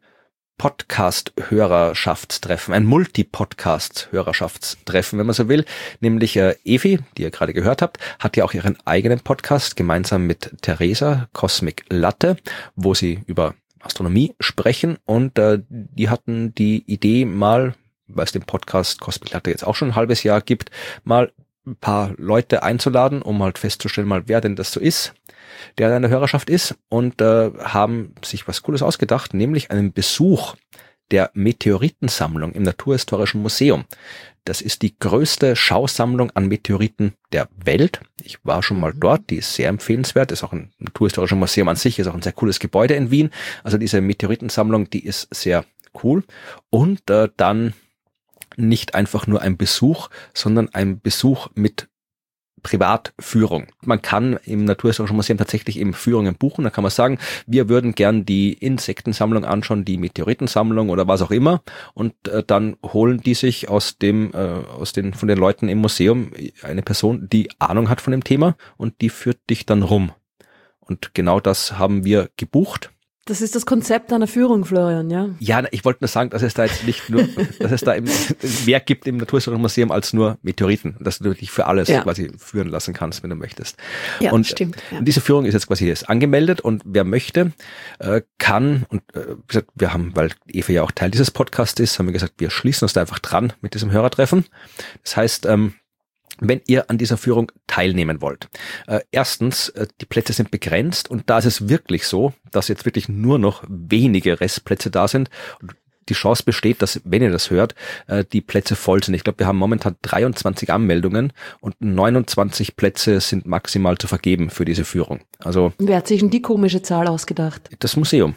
Podcast-Hörerschaftstreffen, ein Multi-Podcast-Hörerschaftstreffen, wenn man so will. Nämlich Evi, die ihr gerade gehört habt, hat ja auch ihren eigenen Podcast gemeinsam mit Theresa, Cosmic Latte, wo sie über Astronomie sprechen, und die hatten die Idee mal, weil es den Podcast Cosmic Latte jetzt auch schon ein halbes Jahr gibt, mal ein paar Leute einzuladen, um halt festzustellen, mal wer denn das so ist, der in der Hörerschaft ist, und haben sich was Cooles ausgedacht, nämlich einen Besuch der Meteoritensammlung im Naturhistorischen Museum. Das ist die größte Schausammlung an Meteoriten der Welt. Ich war schon mal dort, die ist sehr empfehlenswert, ist auch ein Naturhistorisches Museum an sich, ist auch ein sehr cooles Gebäude in Wien. Also diese Meteoritensammlung, die ist sehr cool. Und dann nicht einfach nur ein Besuch, sondern ein Besuch mit Privatführung. Man kann im Naturhistorischen Museum tatsächlich eben Führungen buchen. Da kann man sagen, wir würden gern die Insektensammlung anschauen, die Meteoritensammlung oder was auch immer. Und dann holen die sich von den Leuten im Museum eine Person, die Ahnung hat von dem Thema, und die führt dich dann rum. Und genau das haben wir gebucht. Das ist das Konzept einer Führung, Florian, ja? Ja, ich wollte nur sagen, dass es da jetzt nicht nur, dass es da mehr gibt im Naturhistorischen Museum als nur Meteoriten, dass du dich für alles quasi führen lassen kannst, wenn du möchtest. Ja, und, stimmt. Ja. Und diese Führung ist jetzt quasi jetzt angemeldet, und wer möchte, kann, und wie gesagt, wir haben, weil Eva ja auch Teil dieses Podcasts ist, haben wir gesagt, wir schließen uns da einfach dran mit diesem Hörertreffen. Das heißt, wenn ihr an dieser Führung teilnehmen wollt. Erstens, die Plätze sind begrenzt, und da ist es wirklich so, dass jetzt wirklich nur noch wenige Restplätze da sind. Und die Chance besteht, dass, wenn ihr das hört, die Plätze voll sind. Ich glaube, wir haben momentan 23 Anmeldungen und 29 Plätze sind maximal zu vergeben für diese Führung. Also, wer hat sich denn die komische Zahl ausgedacht? Das Museum.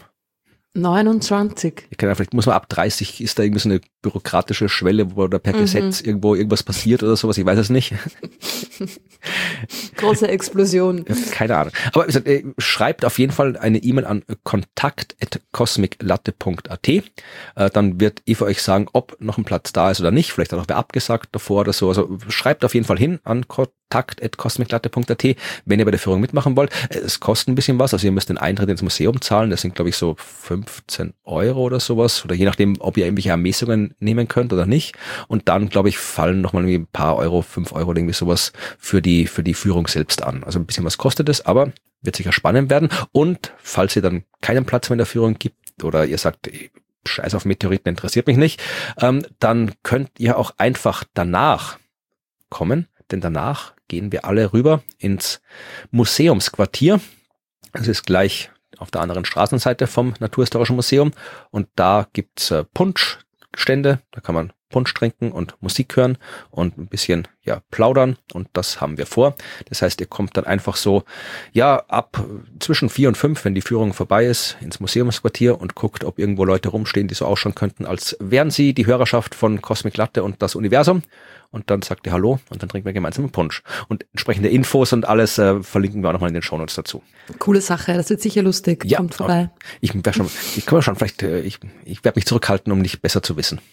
29. Vielleicht muss man ab 30, ist da irgendwie so eine bürokratische Schwelle, wo da per Gesetz irgendwo irgendwas passiert oder sowas, ich weiß es nicht. Große Explosion. Keine Ahnung. Aber wie gesagt, schreibt auf jeden Fall eine E-Mail an kontakt@cosmiclatte.at. Dann wird Eva euch sagen, ob noch ein Platz da ist oder nicht. Vielleicht hat auch wer abgesagt davor oder so. Also schreibt auf jeden Fall hin an kontakt@cosmiclatte.at, wenn ihr bei der Führung mitmachen wollt. Es kostet ein bisschen was, also ihr müsst den Eintritt ins Museum zahlen. Das sind, glaube ich, so 15 Euro oder sowas. Oder je nachdem, ob ihr irgendwelche Ermessungen nehmen könnt oder nicht. Und dann, glaube ich, fallen nochmal ein paar Euro, 5 Euro oder irgendwie sowas für die Führung selbst an. Also ein bisschen was kostet es, aber wird sicher spannend werden. Und falls ihr dann keinen Platz mehr in der Führung gibt oder ihr sagt, Scheiß auf Meteoriten, interessiert mich nicht, dann könnt ihr auch einfach danach kommen. denn danach gehen wir alle rüber ins Museumsquartier. Es ist gleich auf der anderen Straßenseite vom Naturhistorischen Museum und da gibt's Punschstände, da kann man Punsch trinken und Musik hören und ein bisschen plaudern und das haben wir vor. Das heißt, ihr kommt dann einfach so ab zwischen 4 und 5, wenn die Führung vorbei ist, ins Museumsquartier und guckt, ob irgendwo Leute rumstehen, die so ausschauen könnten, als wären sie die Hörerschaft von Cosmic Latte und das Universum. Und dann sagt ihr Hallo und dann trinken wir gemeinsam einen Punsch. Und entsprechende Infos und alles verlinken wir auch nochmal in den Shownotes dazu. Coole Sache, das wird sicher lustig. Ja, kommt vorbei. Ich werde mich zurückhalten, um nicht besser zu wissen.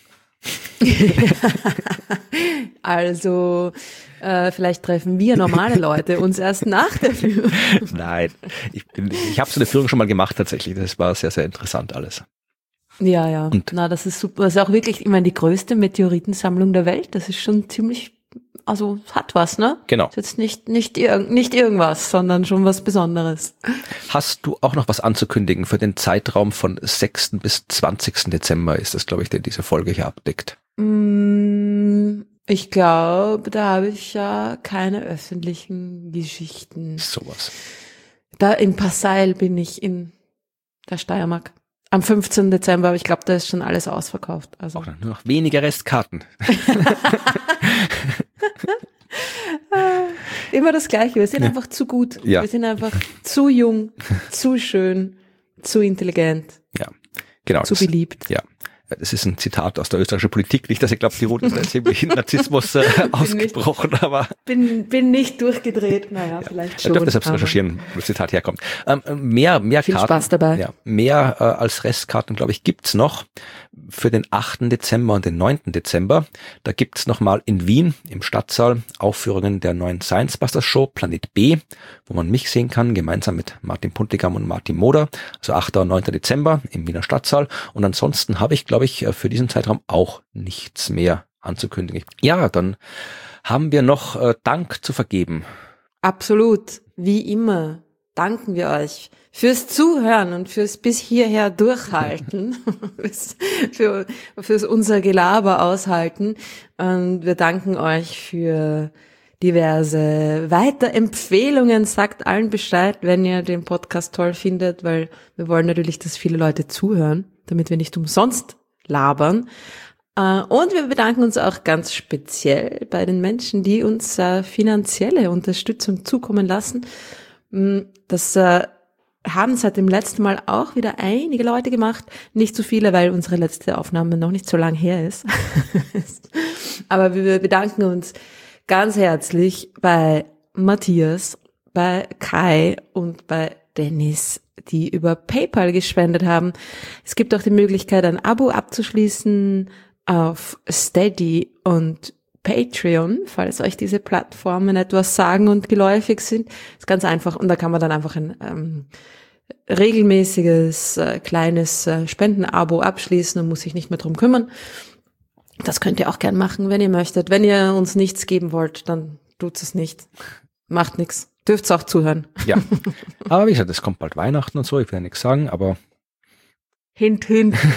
Also vielleicht treffen wir normale Leute uns erst nach der Führung. Nein, ich habe so eine Führung schon mal gemacht tatsächlich. Das war sehr, sehr interessant alles. Ja. Und das ist super. Das ist auch wirklich, ich meine, die größte Meteoritensammlung der Welt. Das ist schon ziemlich, also hat was, ne? Genau. Ist jetzt nicht irgendwas, sondern schon was Besonderes. Hast du auch noch was anzukündigen für den Zeitraum von 6. bis 20. Dezember ist das, glaube ich, der diese Folge hier abdeckt? Ich glaube, da habe ich ja keine öffentlichen Geschichten. Sowas. Da in Passail bin ich in der Steiermark. Am 15. Dezember, aber ich glaube, da ist schon alles ausverkauft. Also Auch nur noch wenige Restkarten. Immer das Gleiche. Wir sind einfach zu gut. Ja. Wir sind einfach zu jung, zu schön, zu intelligent, Ja, genau. zu beliebt. Ja. Das ist ein Zitat aus der österreichischen Politik. Nicht, dass ich glaube, die Ruth ist da jetzt irgendwie in Narzissmus ausgebrochen, aber... Bin nicht durchgedreht. Naja, vielleicht schon. Ich dürfte selbst recherchieren, wo das Zitat herkommt. Mehr Viel Karten. Spaß dabei. Ja, mehr als Restkarten, glaube ich, gibt's noch für den 8. Dezember und den 9. Dezember. Da gibt's nochmal in Wien im Stadtsaal Aufführungen der neuen Science Busters Show Planet B, wo man mich sehen kann, gemeinsam mit Martin Puntigam und Martin Moder. Also 8. und 9. Dezember im Wiener Stadtsaal. Und ansonsten habe ich, glaube ich, für diesen Zeitraum auch nichts mehr anzukündigen. Ja, dann haben wir noch Dank zu vergeben. Absolut. Wie immer danken wir euch fürs Zuhören und fürs bis hierher durchhalten, fürs unser Gelaber aushalten. Und wir danken euch für diverse Weiterempfehlungen. Sagt allen Bescheid, wenn ihr den Podcast toll findet, weil wir wollen natürlich, dass viele Leute zuhören, damit wir nicht umsonst labern. Und wir bedanken uns auch ganz speziell bei den Menschen, die uns finanzielle Unterstützung zukommen lassen. Das haben seit dem letzten Mal auch wieder einige Leute gemacht. Nicht so viele, weil unsere letzte Aufnahme noch nicht so lang her ist. Aber wir bedanken uns ganz herzlich bei Matthias, bei Kai und bei Dennis, die über PayPal gespendet haben. Es gibt auch die Möglichkeit, ein Abo abzuschließen auf Steady und Patreon, falls euch diese Plattformen etwas sagen und geläufig sind. Ist ganz einfach und da kann man dann einfach ein regelmäßiges, kleines Spendenabo abschließen und muss sich nicht mehr drum kümmern. Das könnt ihr auch gern machen, wenn ihr möchtet. Wenn ihr uns nichts geben wollt, dann tut's es nicht. Macht nichts. Dürft's auch zuhören. Ja, aber wie gesagt, es kommt bald Weihnachten und so, ich will ja nichts sagen, aber... Hint.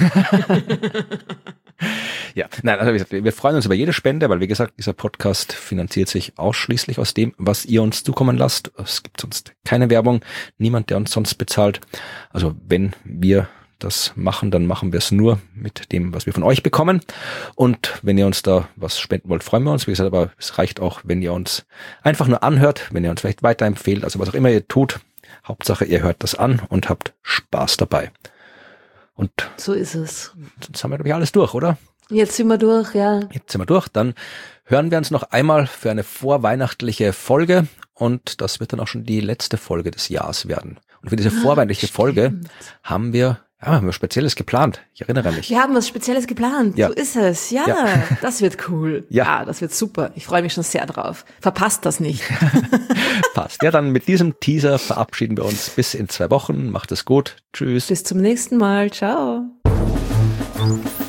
Ja, nein, also wie gesagt, wir freuen uns über jede Spende, weil wie gesagt, dieser Podcast finanziert sich ausschließlich aus dem, was ihr uns zukommen lasst. Es gibt sonst keine Werbung, niemand, der uns sonst bezahlt. Also wenn wir das machen, dann machen wir es nur mit dem, was wir von euch bekommen. Und wenn ihr uns da was spenden wollt, freuen wir uns. Wie gesagt, aber es reicht auch, wenn ihr uns einfach nur anhört, wenn ihr uns vielleicht weiterempfehlt, also was auch immer ihr tut. Hauptsache, ihr hört das an und habt Spaß dabei. Und so ist es. Sonst haben wir, glaube ich, alles durch, oder? Jetzt sind wir durch, ja. Jetzt sind wir durch. Dann hören wir uns noch einmal für eine vorweihnachtliche Folge. Und das wird dann auch schon die letzte Folge des Jahres werden. Und für diese vorweihnachtliche Folge haben wir Spezielles geplant. Ich erinnere mich. Wir haben was Spezielles geplant. Ja. So ist es. Ja, das wird cool. Ja, das wird super. Ich freue mich schon sehr drauf. Verpasst das nicht. Passt. Ja, dann mit diesem Teaser verabschieden wir uns bis in 2 Wochen. Macht es gut. Tschüss. Bis zum nächsten Mal. Ciao.